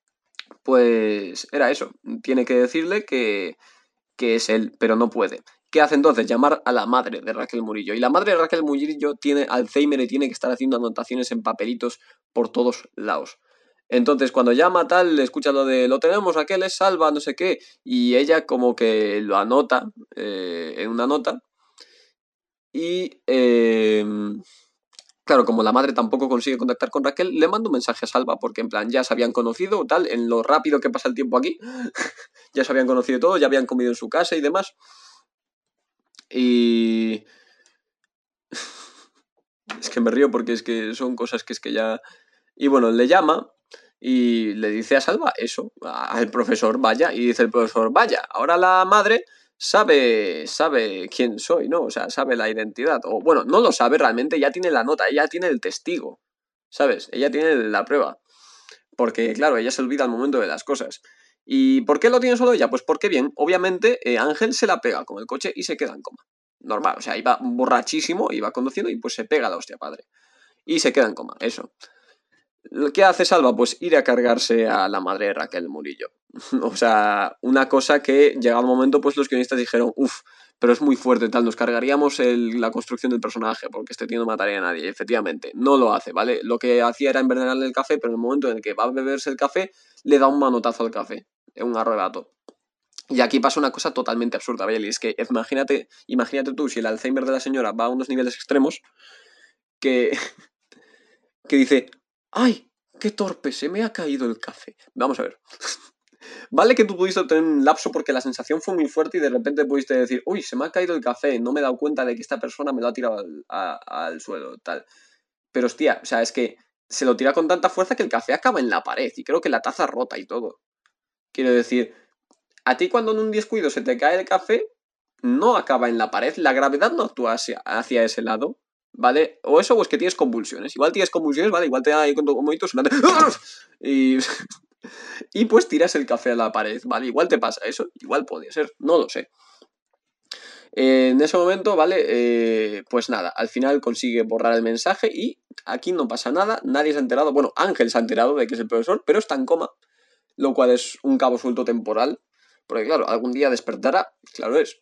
pues era eso. Tiene que decirle que que es él, pero no puede. ¿Qué hace entonces? Llamar a la madre de Raquel Murillo. Y la madre de Raquel Murillo tiene Alzheimer y tiene que estar haciendo anotaciones en papelitos por todos lados. Entonces, cuando llama tal, le escucha lo de lo tenemos, Raquel es Salva, no sé qué, y ella como que lo anota eh, en una nota. Y eh, claro, como la madre tampoco consigue contactar con Raquel, le manda un mensaje a Salva, porque en plan ya se habían conocido, tal, en lo rápido que pasa el tiempo aquí, ya se habían conocido todos, ya habían comido en su casa y demás. Y es que me río porque es que son cosas que es que ya... Y bueno, le llama y le dice a Salva eso, al profesor, vaya, y dice el profesor, vaya, ahora la madre sabe, sabe quién soy, ¿no? O sea, sabe la identidad. O bueno, no lo sabe realmente, ya tiene la nota, ella tiene el testigo, ¿sabes? Ella tiene la prueba. Porque, claro, ella se olvida al momento de las cosas. ¿Y por qué lo tiene solo ella? Pues porque, bien, obviamente eh, Ángel se la pega con el coche y se queda en coma. Normal, o sea, iba borrachísimo, iba conduciendo y pues se pega la hostia padre. Y se queda en coma, eso. ¿Qué hace Salva? Pues ir a cargarse a la madre de Raquel Murillo. O sea, una cosa que llegado un momento, pues los guionistas dijeron, uff, pero es muy fuerte, tal, nos cargaríamos el, la construcción del personaje, porque este tío no mataría a nadie. Y efectivamente, no lo hace, ¿vale? Lo que hacía era envenenarle el café, pero en el momento en el que va a beberse el café, le da un manotazo al café, un arrebato. Y aquí pasa una cosa totalmente absurda, ¿vale? Y es que imagínate, imagínate tú, si el Alzheimer de la señora va a unos niveles extremos, que, que dice, ¡ay! ¡Qué torpe! Se me ha caído el café. Vamos a ver. Vale que tú pudiste tener un lapso porque la sensación fue muy fuerte y de repente pudiste decir, uy, se me ha caído el café, no me he dado cuenta de que esta persona me lo ha tirado al, a, al suelo, tal. Pero hostia, o sea, es que se lo tira con tanta fuerza que el café acaba en la pared y creo que la taza rota y todo. Quiero decir, a ti cuando en un descuido se te cae el café, no acaba en la pared, la gravedad no actúa hacia, hacia ese lado, ¿vale? O eso o es que tienes convulsiones. Igual tienes convulsiones, ¿vale? Igual te da ahí con tu momento sonante. Y... y pues tiras el café a la pared, ¿vale? Igual te pasa eso, igual puede ser, no lo sé. Eh, en ese momento, ¿vale? Eh, pues nada, al final consigue borrar el mensaje y aquí no pasa nada, nadie se ha enterado, bueno, Ángel se ha enterado de que es el profesor, pero está en coma, lo cual es un cabo suelto temporal, porque claro, algún día despertará, claro es.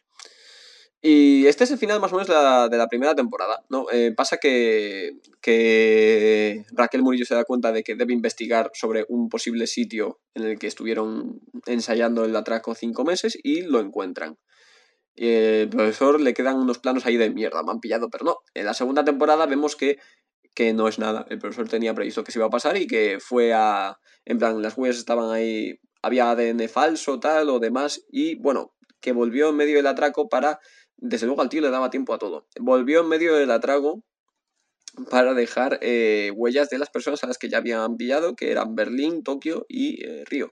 Y este es el final más o menos de la, de la primera temporada, ¿no? Eh, pasa que, que Raquel Murillo se da cuenta de que debe investigar sobre un posible sitio en el que estuvieron ensayando el atraco cinco meses y lo encuentran. Y el profesor le quedan unos planos ahí de mierda, me han pillado, pero no. En la segunda temporada vemos que, que no es nada. El profesor tenía previsto que se iba a pasar y que fue a... En plan, las huellas estaban ahí, había A D N falso, tal o demás, y bueno, que volvió en medio del atraco para... Desde luego al tío le daba tiempo a todo. Volvió en medio del atraco para dejar eh, huellas de las personas a las que ya habían pillado, que eran Berlín, Tokio y eh, Río.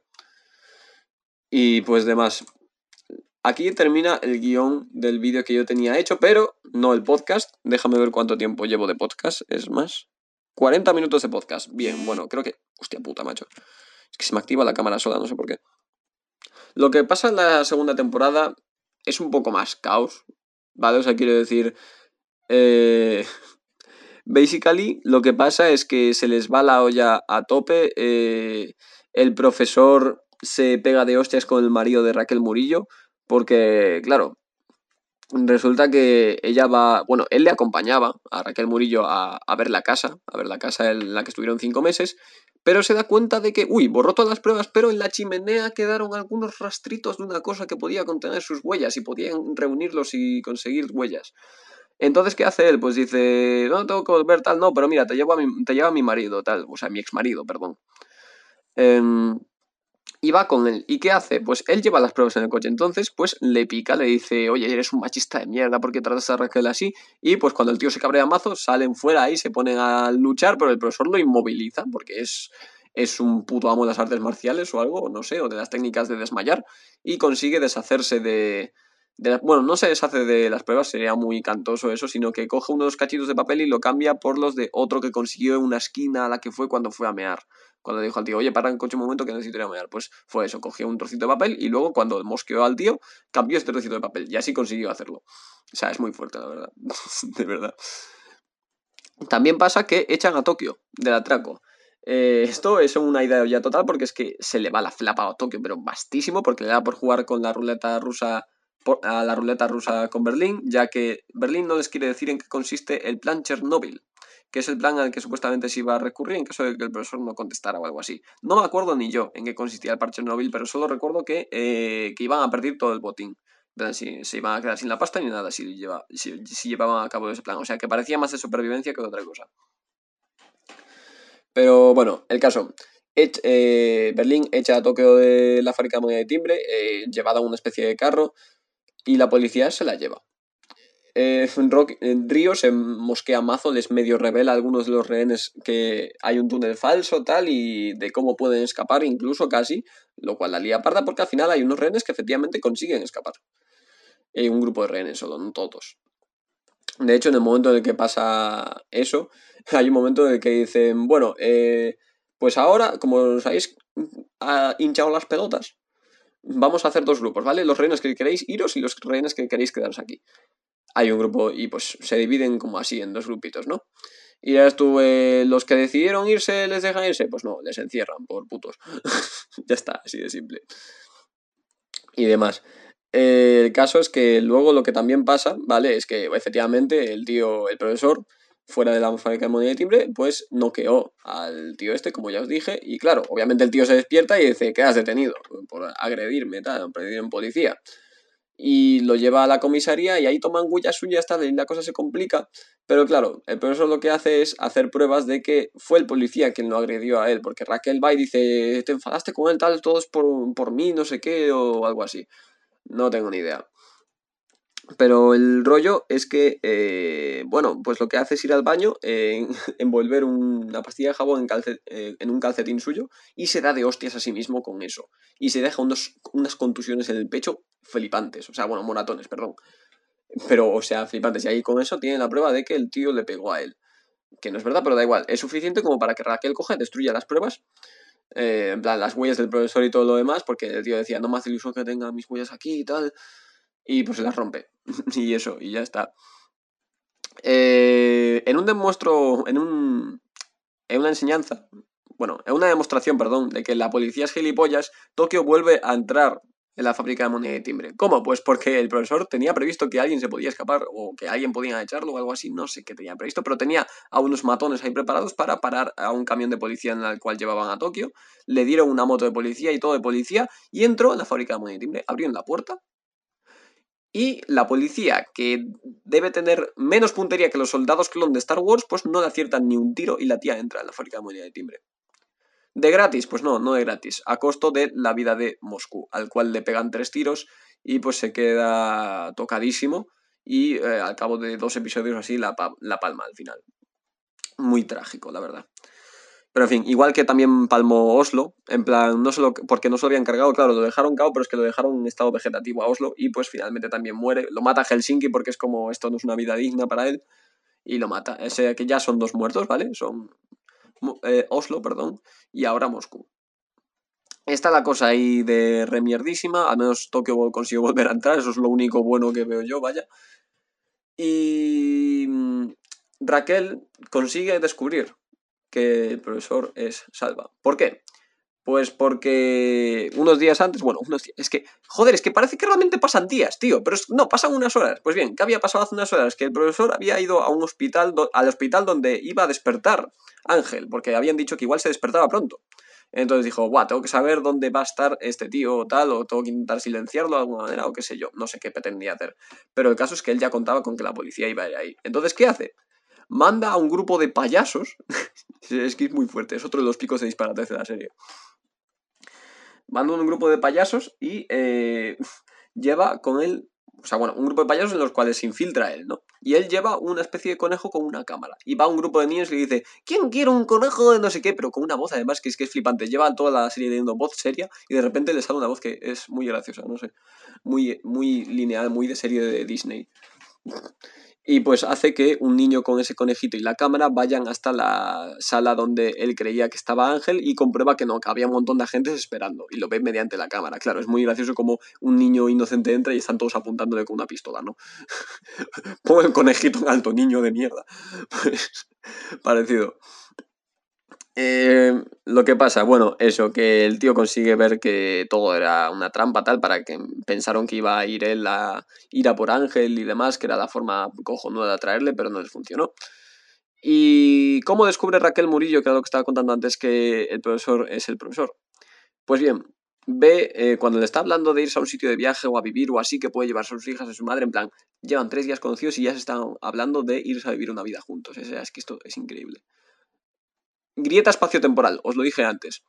Y pues demás. Aquí termina el guión del vídeo que yo tenía hecho, pero no el podcast. Déjame ver cuánto tiempo llevo de podcast. Es más, cuarenta minutos de podcast. Bien, bueno, creo que... Hostia puta, macho. Es que se me activa la cámara sola, no sé por qué. Lo que pasa en la segunda temporada es un poco más caos, ¿vale? O sea, quiero decir... Eh... Basically, lo que pasa es que se les va la olla a tope. Eh... El profesor se pega de hostias con el marido de Raquel Murillo, porque, claro, resulta que ella va, bueno, él le acompañaba a Raquel Murillo a, a ver la casa, a ver la casa en la que estuvieron cinco meses, pero se da cuenta de que, uy, borró todas las pruebas, pero en la chimenea quedaron algunos rastritos de una cosa que podía contener sus huellas y podían reunirlos y conseguir huellas. Entonces, ¿qué hace él? Pues dice, no, tengo que volver tal, no, pero mira, te llevo a mi, te llevo a mi marido, tal, o sea, mi ex marido, perdón. Eh, Y va con él. ¿Y qué hace? Pues él lleva las pruebas en el coche. Entonces, pues le pica, le dice, oye, eres un machista de mierda, ¿por qué tratas a Raquel así? Y pues cuando el tío se cabrea mazo, salen fuera y se ponen a luchar, pero el profesor lo inmoviliza, porque es, es un puto amo de las artes marciales o algo, no sé, o de las técnicas de desmayar, y consigue deshacerse de... de la, bueno, no se deshace de las pruebas, sería muy cantoso eso, sino que coge unos cachitos de papel y lo cambia por los de otro que consiguió en una esquina a la que fue cuando fue a mear. Cuando dijo al tío, oye, para el coche un momento que necesito ir a mear. Pues fue eso, cogió un trocito de papel y luego cuando mosqueó al tío, cambió este trocito de papel y así consiguió hacerlo. O sea, es muy fuerte, la verdad. De verdad. También pasa que echan a Tokio del atraco. Eh, esto es una idea ya total porque es que se le va la flapa a Tokio, pero bastísimo, porque le da por jugar con la ruleta rusa, por, a la ruleta rusa con Berlín, ya que Berlín no les quiere decir en qué consiste el plan Chernobyl, que es el plan al que supuestamente se iba a recurrir en caso de que el profesor no contestara o algo así. No me acuerdo ni yo en qué consistía el plan Chernobyl, pero solo recuerdo que, eh, que iban a perder todo el botín. Si se iban a quedar sin la pasta ni nada si, lleva, si, si llevaban a cabo ese plan. O sea, que parecía más de supervivencia que de otra cosa. Pero bueno, el caso. Et, eh, Berlín echa a Tokio de la fábrica de moneda de timbre, eh, llevada a una especie de carro, y la policía se la lleva. Eh, Rock, eh, Río se mosquea mazo, les medio revela a algunos de los rehenes que hay un túnel falso, tal, y de cómo pueden escapar, incluso casi, lo cual la lía parda porque al final hay unos rehenes que efectivamente consiguen escapar. Hay un grupo de rehenes solo, no todos. De hecho, en el momento en el que pasa eso, hay un momento en el que dicen, bueno, eh, Pues ahora, como os habéis uh, hinchado las pelotas, vamos a hacer dos grupos, ¿vale? Los rehenes que queréis iros y los rehenes que queréis quedaros aquí. Hay un grupo y pues se dividen como así en dos grupitos, ¿no? Y ya estuve, los que decidieron irse, ¿les dejan irse? Pues no, les encierran por putos. Ya está, así de simple. Y demás. Eh, el caso es que luego lo que también pasa, ¿vale? Es que efectivamente el tío, el profesor, fuera de la fábrica de moneda de timbre, pues noqueó al tío este, como ya os dije. Y claro, obviamente el tío se despierta y dice, quedas detenido por agredirme, tal, agredir en policía. Y lo lleva a la comisaría y ahí toman huellas suyas, tal, y la cosa se complica. Pero claro, el profesor lo que hace es hacer pruebas de que fue el policía quien lo agredió a él, porque Raquel va y dice, te enfadaste con él, tal, todo es por, por mí, no sé qué, o algo así. No tengo ni idea. Pero el rollo es que, eh, bueno, pues lo que hace es ir al baño, eh, envolver una pastilla de jabón en, calcet, eh, en un calcetín suyo y se da de hostias a sí mismo con eso. Y se deja unos, unas contusiones en el pecho flipantes, o sea, bueno, moratones, perdón. Pero, o sea, flipantes. Y ahí con eso tiene la prueba de que el tío le pegó a él. Que no es verdad, pero da igual. Es suficiente como para que Raquel coja, destruya las pruebas. Eh, en plan, las huellas del profesor y todo lo demás, porque el tío decía, no me hace ilusión que tenga mis huellas aquí y tal. Y pues se las rompe. Y eso, y ya está. Eh, en un demuestro, en un, en una enseñanza, bueno, en una demostración, perdón, de que la policía es gilipollas, Tokio vuelve a entrar en la fábrica de moneda de timbre. ¿Cómo? Pues porque el profesor tenía previsto que alguien se podía escapar o que alguien podía echarlo o algo así, no sé qué tenía previsto, pero tenía a unos matones ahí preparados para parar a un camión de policía en el cual llevaban a Tokio, le dieron una moto de policía y todo de policía y entró en la fábrica de moneda de timbre, abrieron la puerta. Y la policía, que debe tener menos puntería que los soldados clon de Star Wars, pues no le aciertan ni un tiro y la tía entra en la fábrica de moneda de timbre. ¿De gratis? Pues no, no de gratis. A costo de la vida de Moscú, al cual le pegan tres tiros y pues se queda tocadísimo y eh, al cabo de dos episodios así la, la palma al final. Muy trágico, la verdad. Pero en fin, igual que también palmó Oslo, en plan, no solo porque no se lo habían cargado, claro, lo dejaron cao, pero es que lo dejaron en estado vegetativo a Oslo y pues finalmente también muere. Lo mata Helsinki porque es como esto no es una vida digna para él y lo mata. Ese que ya son dos muertos, ¿vale? Son eh, Oslo, perdón, y ahora Moscú. Está la cosa ahí de remierdísima, al menos Tokio consiguió volver a entrar, eso es lo único bueno que veo yo, vaya. Y Raquel consigue descubrir que el profesor es Salva. ¿Por qué? Pues porque unos días antes, bueno, unos días, es que, joder, es que parece que realmente pasan días, tío, pero es, no, pasan unas horas. Pues bien, ¿qué había pasado hace unas horas? Que el profesor había ido a un hospital, do, al hospital donde iba a despertar Ángel, porque habían dicho que igual se despertaba pronto. Entonces dijo, guau, tengo que saber dónde va a estar este tío o tal, o tengo que intentar silenciarlo de alguna manera, o qué sé yo, no sé qué pretendía hacer. Pero el caso es que él ya contaba con que la policía iba a ir ahí. Entonces, ¿qué hace? Manda a un grupo de payasos, es que es muy fuerte, es otro de los picos de disparatez de la serie. Manda un grupo de payasos y eh, lleva con él, o sea, bueno, un grupo de payasos en los cuales se infiltra él, ¿no? Y él lleva una especie de conejo con una cámara. Y va a un grupo de niños y le dice, ¿quién quiere un conejo de no sé qué? Pero con una voz además que es que es flipante. Lleva toda la serie teniendo voz seria y de repente le sale una voz que es muy graciosa, no sé. Muy, muy lineal, muy de serie de Disney. Y pues hace que un niño con ese conejito y la cámara vayan hasta la sala donde él creía que estaba Ángel y comprueba que no, que había un montón de agentes esperando. Y lo ve mediante la cámara. Claro, es muy gracioso como un niño inocente entra y están todos apuntándole con una pistola, ¿no? Pon el conejito en alto, niño de mierda. Pues parecido. Eh, lo que pasa, bueno, eso, que el tío consigue ver que todo era una trampa tal para que pensaron que iba a ir él a ir a por Ángel y demás, que era la forma cojonuda de atraerle, pero no les funcionó. ¿Y cómo descubre Raquel Murillo, que era lo que estaba contando antes, que el profesor es el profesor? Pues bien, ve eh, cuando le está hablando de irse a un sitio de viaje o a vivir o así, que puede llevar a sus hijas, a su madre, en plan, llevan tres días conocidos y ya se están hablando de irse a vivir una vida juntos. O sea, es que esto es increíble. Grieta espacio-temporal, os lo dije antes.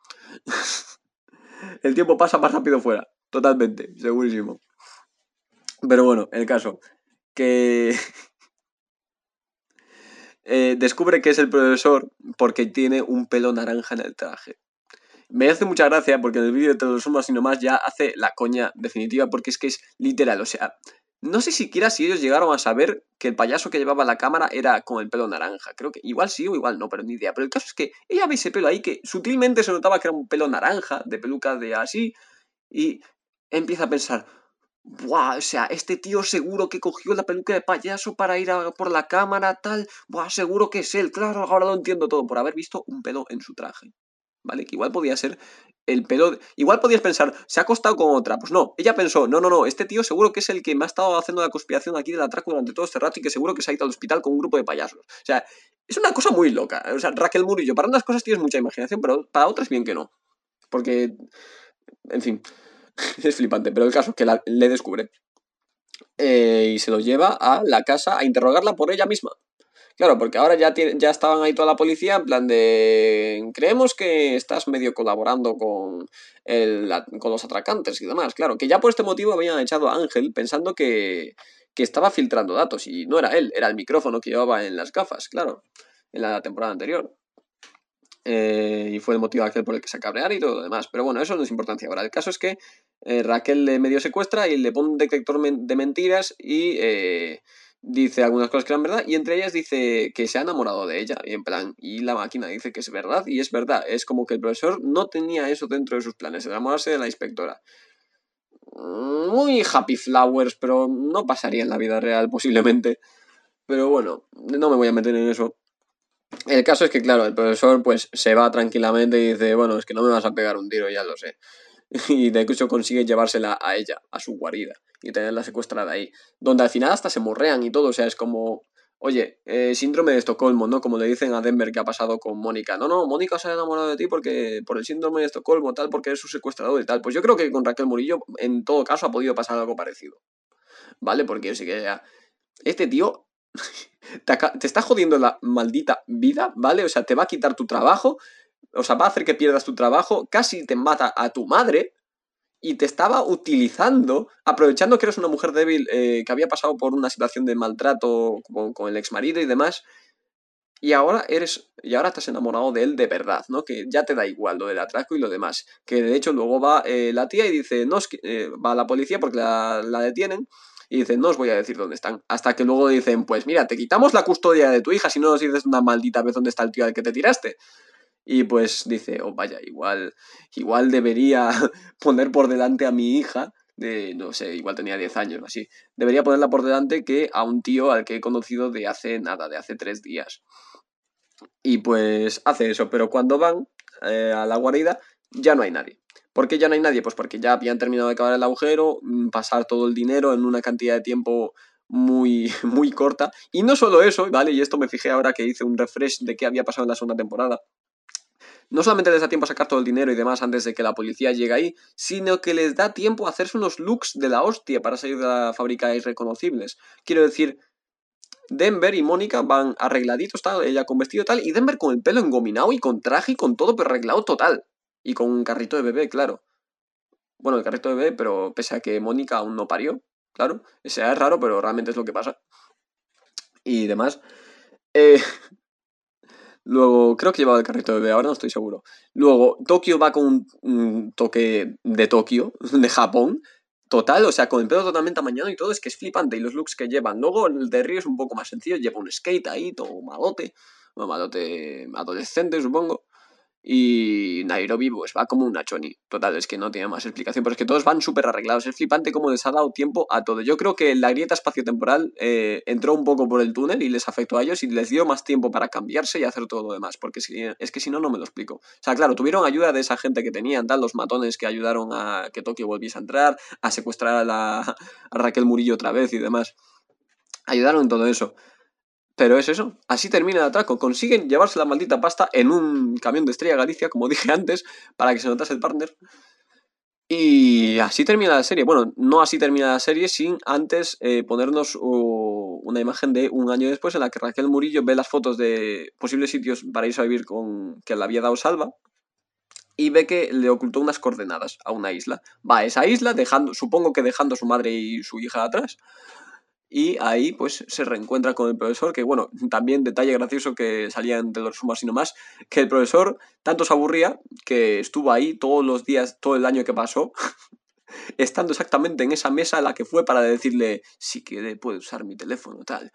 El tiempo pasa más rápido fuera, totalmente, segurísimo. Pero bueno, el caso, que eh, descubre que es el profesor porque tiene un pelo naranja en el traje. Me hace mucha gracia porque en el vídeo de Te lo sumo así nomás ya hace la coña definitiva porque es que es literal, o sea, No sé siquiera si ellos llegaron a saber que el payaso que llevaba la cámara era con el pelo naranja. Creo que igual sí o igual no, pero ni idea. Pero el caso es que ella ve ese pelo ahí que sutilmente se notaba que era un pelo naranja, de peluca de así, y empieza a pensar, buah, o sea, este tío seguro que cogió la peluca de payaso para ir a por la cámara, tal. Buah, seguro que es él, claro, ahora lo entiendo todo, por haber visto un pelo en su traje. ¿Vale? Que igual podía ser el pelo... de- Igual podías pensar, se ha acostado con otra. Pues no, ella pensó, no, no, no, este tío seguro que es el que me ha estado haciendo la conspiración aquí del atraco durante todo este rato y que seguro que se ha ido al hospital con un grupo de payasos. O sea, es una cosa muy loca. O sea, Raquel Murillo, para unas cosas tienes mucha imaginación, pero para otras bien que no. Porque, en fin, es flipante. Pero el caso es que la- le descubre. Eh, y se lo lleva a la casa a interrogarla por ella misma. Claro, porque ahora ya, tiene- ya estaban ahí toda la policía en plan de... Creemos que estás medio colaborando con, el, con los atracantes y demás. Claro, que ya por este motivo habían echado a Ángel pensando que, que estaba filtrando datos y no era él, era el micrófono que llevaba en las gafas, claro, en la temporada anterior. Eh, y fue el motivo aquel por el que se cabrearon y todo lo demás. Pero bueno, eso no es importancia ahora. El caso es que eh, Raquel le medio secuestra y le pone un detector men- de mentiras y eh, dice algunas cosas que eran verdad y entre ellas dice que se ha enamorado de ella. Y en plan, y la máquina dice que es verdad y es verdad. Es como que el profesor no tenía eso dentro de sus planes, enamorarse de la inspectora. Muy happy flowers, pero no pasaría en la vida real posiblemente. Pero bueno, no me voy a meter en eso. El caso es que, claro, el profesor pues se va tranquilamente y dice, bueno, es que no me vas a pegar un tiro, ya lo sé. Y de hecho consigue llevársela a ella, a su guarida, y tenerla secuestrada ahí. Donde al final hasta se morrean y todo, o sea, es como, oye, eh, síndrome de Estocolmo, ¿no? Como le dicen a Denver que ha pasado con Mónica. No, no, Mónica se ha enamorado de ti porque por el síndrome de Estocolmo, tal, porque eres su secuestrador y tal. Pues yo creo que con Raquel Murillo, en todo caso, ha podido pasar algo parecido, ¿vale? Porque sí que ya... Este tío te, te está jodiendo la maldita vida, ¿vale? O sea, te va a quitar tu trabajo, o sea, va a hacer que pierdas tu trabajo, casi te mata a tu madre y te estaba utilizando, aprovechando que eres una mujer débil eh, que había pasado por una situación de maltrato con, con el exmarido y demás, y ahora eres, y ahora estás enamorado de él de verdad, ¿no? Que ya te da igual lo del atraco y lo demás. Que de hecho luego va eh, la tía y dice, no, es que, eh, va a la policía porque la, la detienen y dice, no os voy a decir dónde están. Hasta que luego dicen, pues mira, te quitamos la custodia de tu hija si no nos dices una maldita vez dónde está el tío al que te tiraste. Y pues dice, oh vaya, igual, igual debería poner por delante a mi hija, de, no sé, igual tenía diez años o así, debería ponerla por delante que a un tío al que he conocido de hace nada, de hace tres días. Y pues hace eso, pero cuando van eh, a la guarida ya no hay nadie. ¿Por qué ya no hay nadie? Pues porque ya habían terminado de acabar el agujero, pasar todo el dinero en una cantidad de tiempo muy, muy corta. Y no solo eso, ¿vale? Y esto me fijé ahora que hice un refresh de qué había pasado en la segunda temporada. No solamente les da tiempo a sacar todo el dinero y demás antes de que la policía llegue ahí, sino que les da tiempo a hacerse unos looks de la hostia para salir de la fábrica irreconocibles. Quiero decir, Denver y Mónica van arregladitos, tal, ella con vestido tal, y Denver con el pelo engominado y con traje y con todo, pero arreglado total. Y con un carrito de bebé, claro. Bueno, el carrito de bebé, pero pese a que Mónica aún no parió, claro. O sea, es raro, pero realmente es lo que pasa. Y demás. Eh, luego, creo que llevaba el carrito de bebé, ahora no estoy seguro. Luego, Tokio va con un, un toque de Tokio, de Japón. Total, o sea, con el pelo totalmente amañado y todo, es que es flipante. Y los looks que llevan. Luego, el de Río es un poco más sencillo, lleva un skate ahí, todo malote. Bueno, malote adolescente, supongo. Y Nairobi pues va como una choni. Total, es que no tiene más explicación, pero es que todos van súper arreglados. Es flipante cómo les ha dado tiempo a todo. Yo creo que la grieta espaciotemporal eh, entró un poco por el túnel y les afectó a ellos y les dio más tiempo para cambiarse y hacer todo lo demás. Porque si, es que si no, no me lo explico. O sea, claro, tuvieron ayuda de esa gente que tenían, tal, los matones que ayudaron a que Tokio volviese a entrar, a secuestrar a, la, a Raquel Murillo otra vez y demás. Ayudaron en todo eso. Pero es eso, así termina el atraco. Consiguen llevarse la maldita pasta en un camión de Estrella Galicia, como dije antes, para que se notase el partner. Y así termina la serie. Bueno, no así termina la serie sin antes eh, ponernos uh, una imagen de un año después en la que Raquel Murillo ve las fotos de posibles sitios para irse a vivir con que le había dado Salva y ve que le ocultó unas coordenadas a una isla. Va a esa isla, dejando, supongo que dejando a su madre y su hija atrás. Y ahí pues se reencuentra con el profesor, que bueno, también detalle gracioso que salía entre los sumas y no más, que el profesor tanto se aburría que estuvo ahí todos los días, todo el año que pasó, estando exactamente en esa mesa a la que fue para decirle, si quiere puede usar mi teléfono, tal.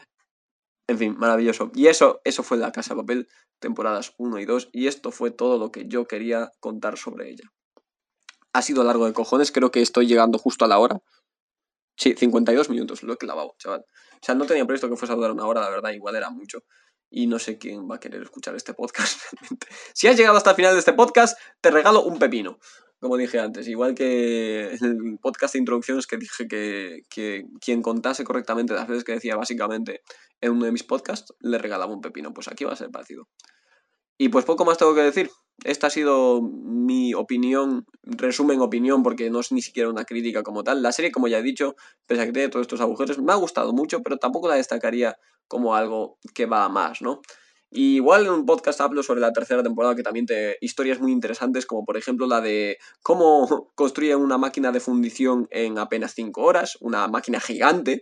En fin, maravilloso. Y eso, eso fue La Casa de Papel, temporadas uno y dos, y esto fue todo lo que yo quería contar sobre ella. Ha sido largo de cojones, creo que estoy llegando justo a la hora. Sí, cincuenta y dos minutos, lo he clavado, chaval. O sea, no tenía previsto que fuese a durar una hora, la verdad, igual era mucho. Y no sé quién va a querer escuchar este podcast realmente. Si has llegado hasta el final de este podcast, te regalo un pepino. Como dije antes, igual que el podcast de introducciones que dije que, que quien contase correctamente las veces que decía básicamente en uno de mis podcasts, le regalaba un pepino. Pues aquí va a ser parecido. Y pues poco más tengo que decir. Esta ha sido mi opinión, resumen opinión, porque no es ni siquiera una crítica como tal. La serie, como ya he dicho, pese a que tiene todos estos agujeros, me ha gustado mucho, pero tampoco la destacaría como algo que va a más, ¿no? Y igual en un podcast hablo sobre la tercera temporada, que también tiene historias muy interesantes, como por ejemplo la de cómo construyen una máquina de fundición en apenas cinco horas, una máquina gigante,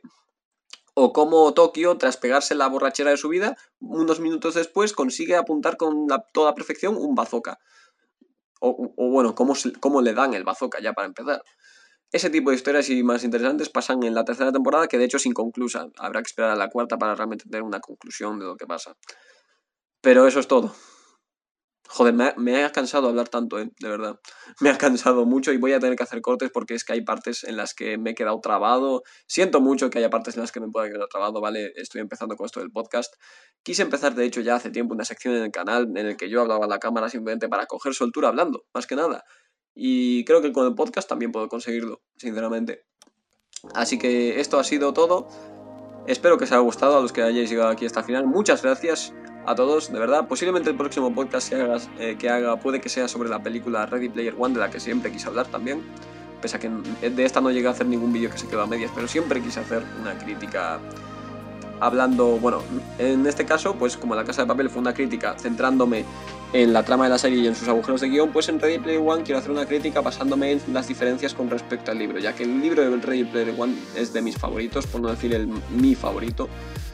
o cómo Tokio, tras pegarse la borrachera de su vida, unos minutos después consigue apuntar con la, toda perfección un bazooka. O, o bueno, cómo, se, cómo le dan el bazooka ya para empezar. Ese tipo de historias y más interesantes pasan en la tercera temporada, que de hecho es inconclusa. Habrá que esperar a la cuarta para realmente tener una conclusión de lo que pasa. Pero eso es todo. Joder, me ha, me ha cansado hablar tanto, ¿eh? De verdad. Me ha cansado mucho y voy a tener que hacer cortes porque es que hay partes en las que me he quedado trabado. Siento mucho que haya partes en las que me pueda quedar trabado, ¿vale? Estoy empezando con esto del podcast. Quise empezar, de hecho, ya hace tiempo una sección en el canal en el que yo hablaba a la cámara simplemente para coger soltura hablando, más que nada. Y creo que con el podcast también puedo conseguirlo, sinceramente. Así que esto ha sido todo. Espero que os haya gustado a los que hayáis llegado aquí hasta el final. Muchas gracias a todos, de verdad. Posiblemente el próximo podcast que, hagas, eh, que haga puede que sea sobre la película Ready Player One, de la que siempre quise hablar también. Pese a que de esta no llegué a hacer ningún vídeo, que se quedó a medias, pero siempre quise hacer una crítica hablando, bueno, en este caso, pues como La Casa de Papel fue una crítica centrándome en la trama de la serie y en sus agujeros de guión, pues en Ready Player One quiero hacer una crítica basándome en las diferencias con respecto al libro, ya que el libro de Ready Player One es de mis favoritos, por no decir el mi favorito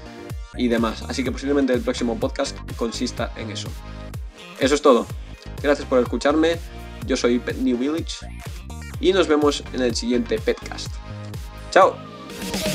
y demás, así que posiblemente el próximo podcast consista en eso. Eso es todo. Gracias por escucharme. Yo soy Pet New Village y nos vemos en el siguiente Petcast. ¡Chao!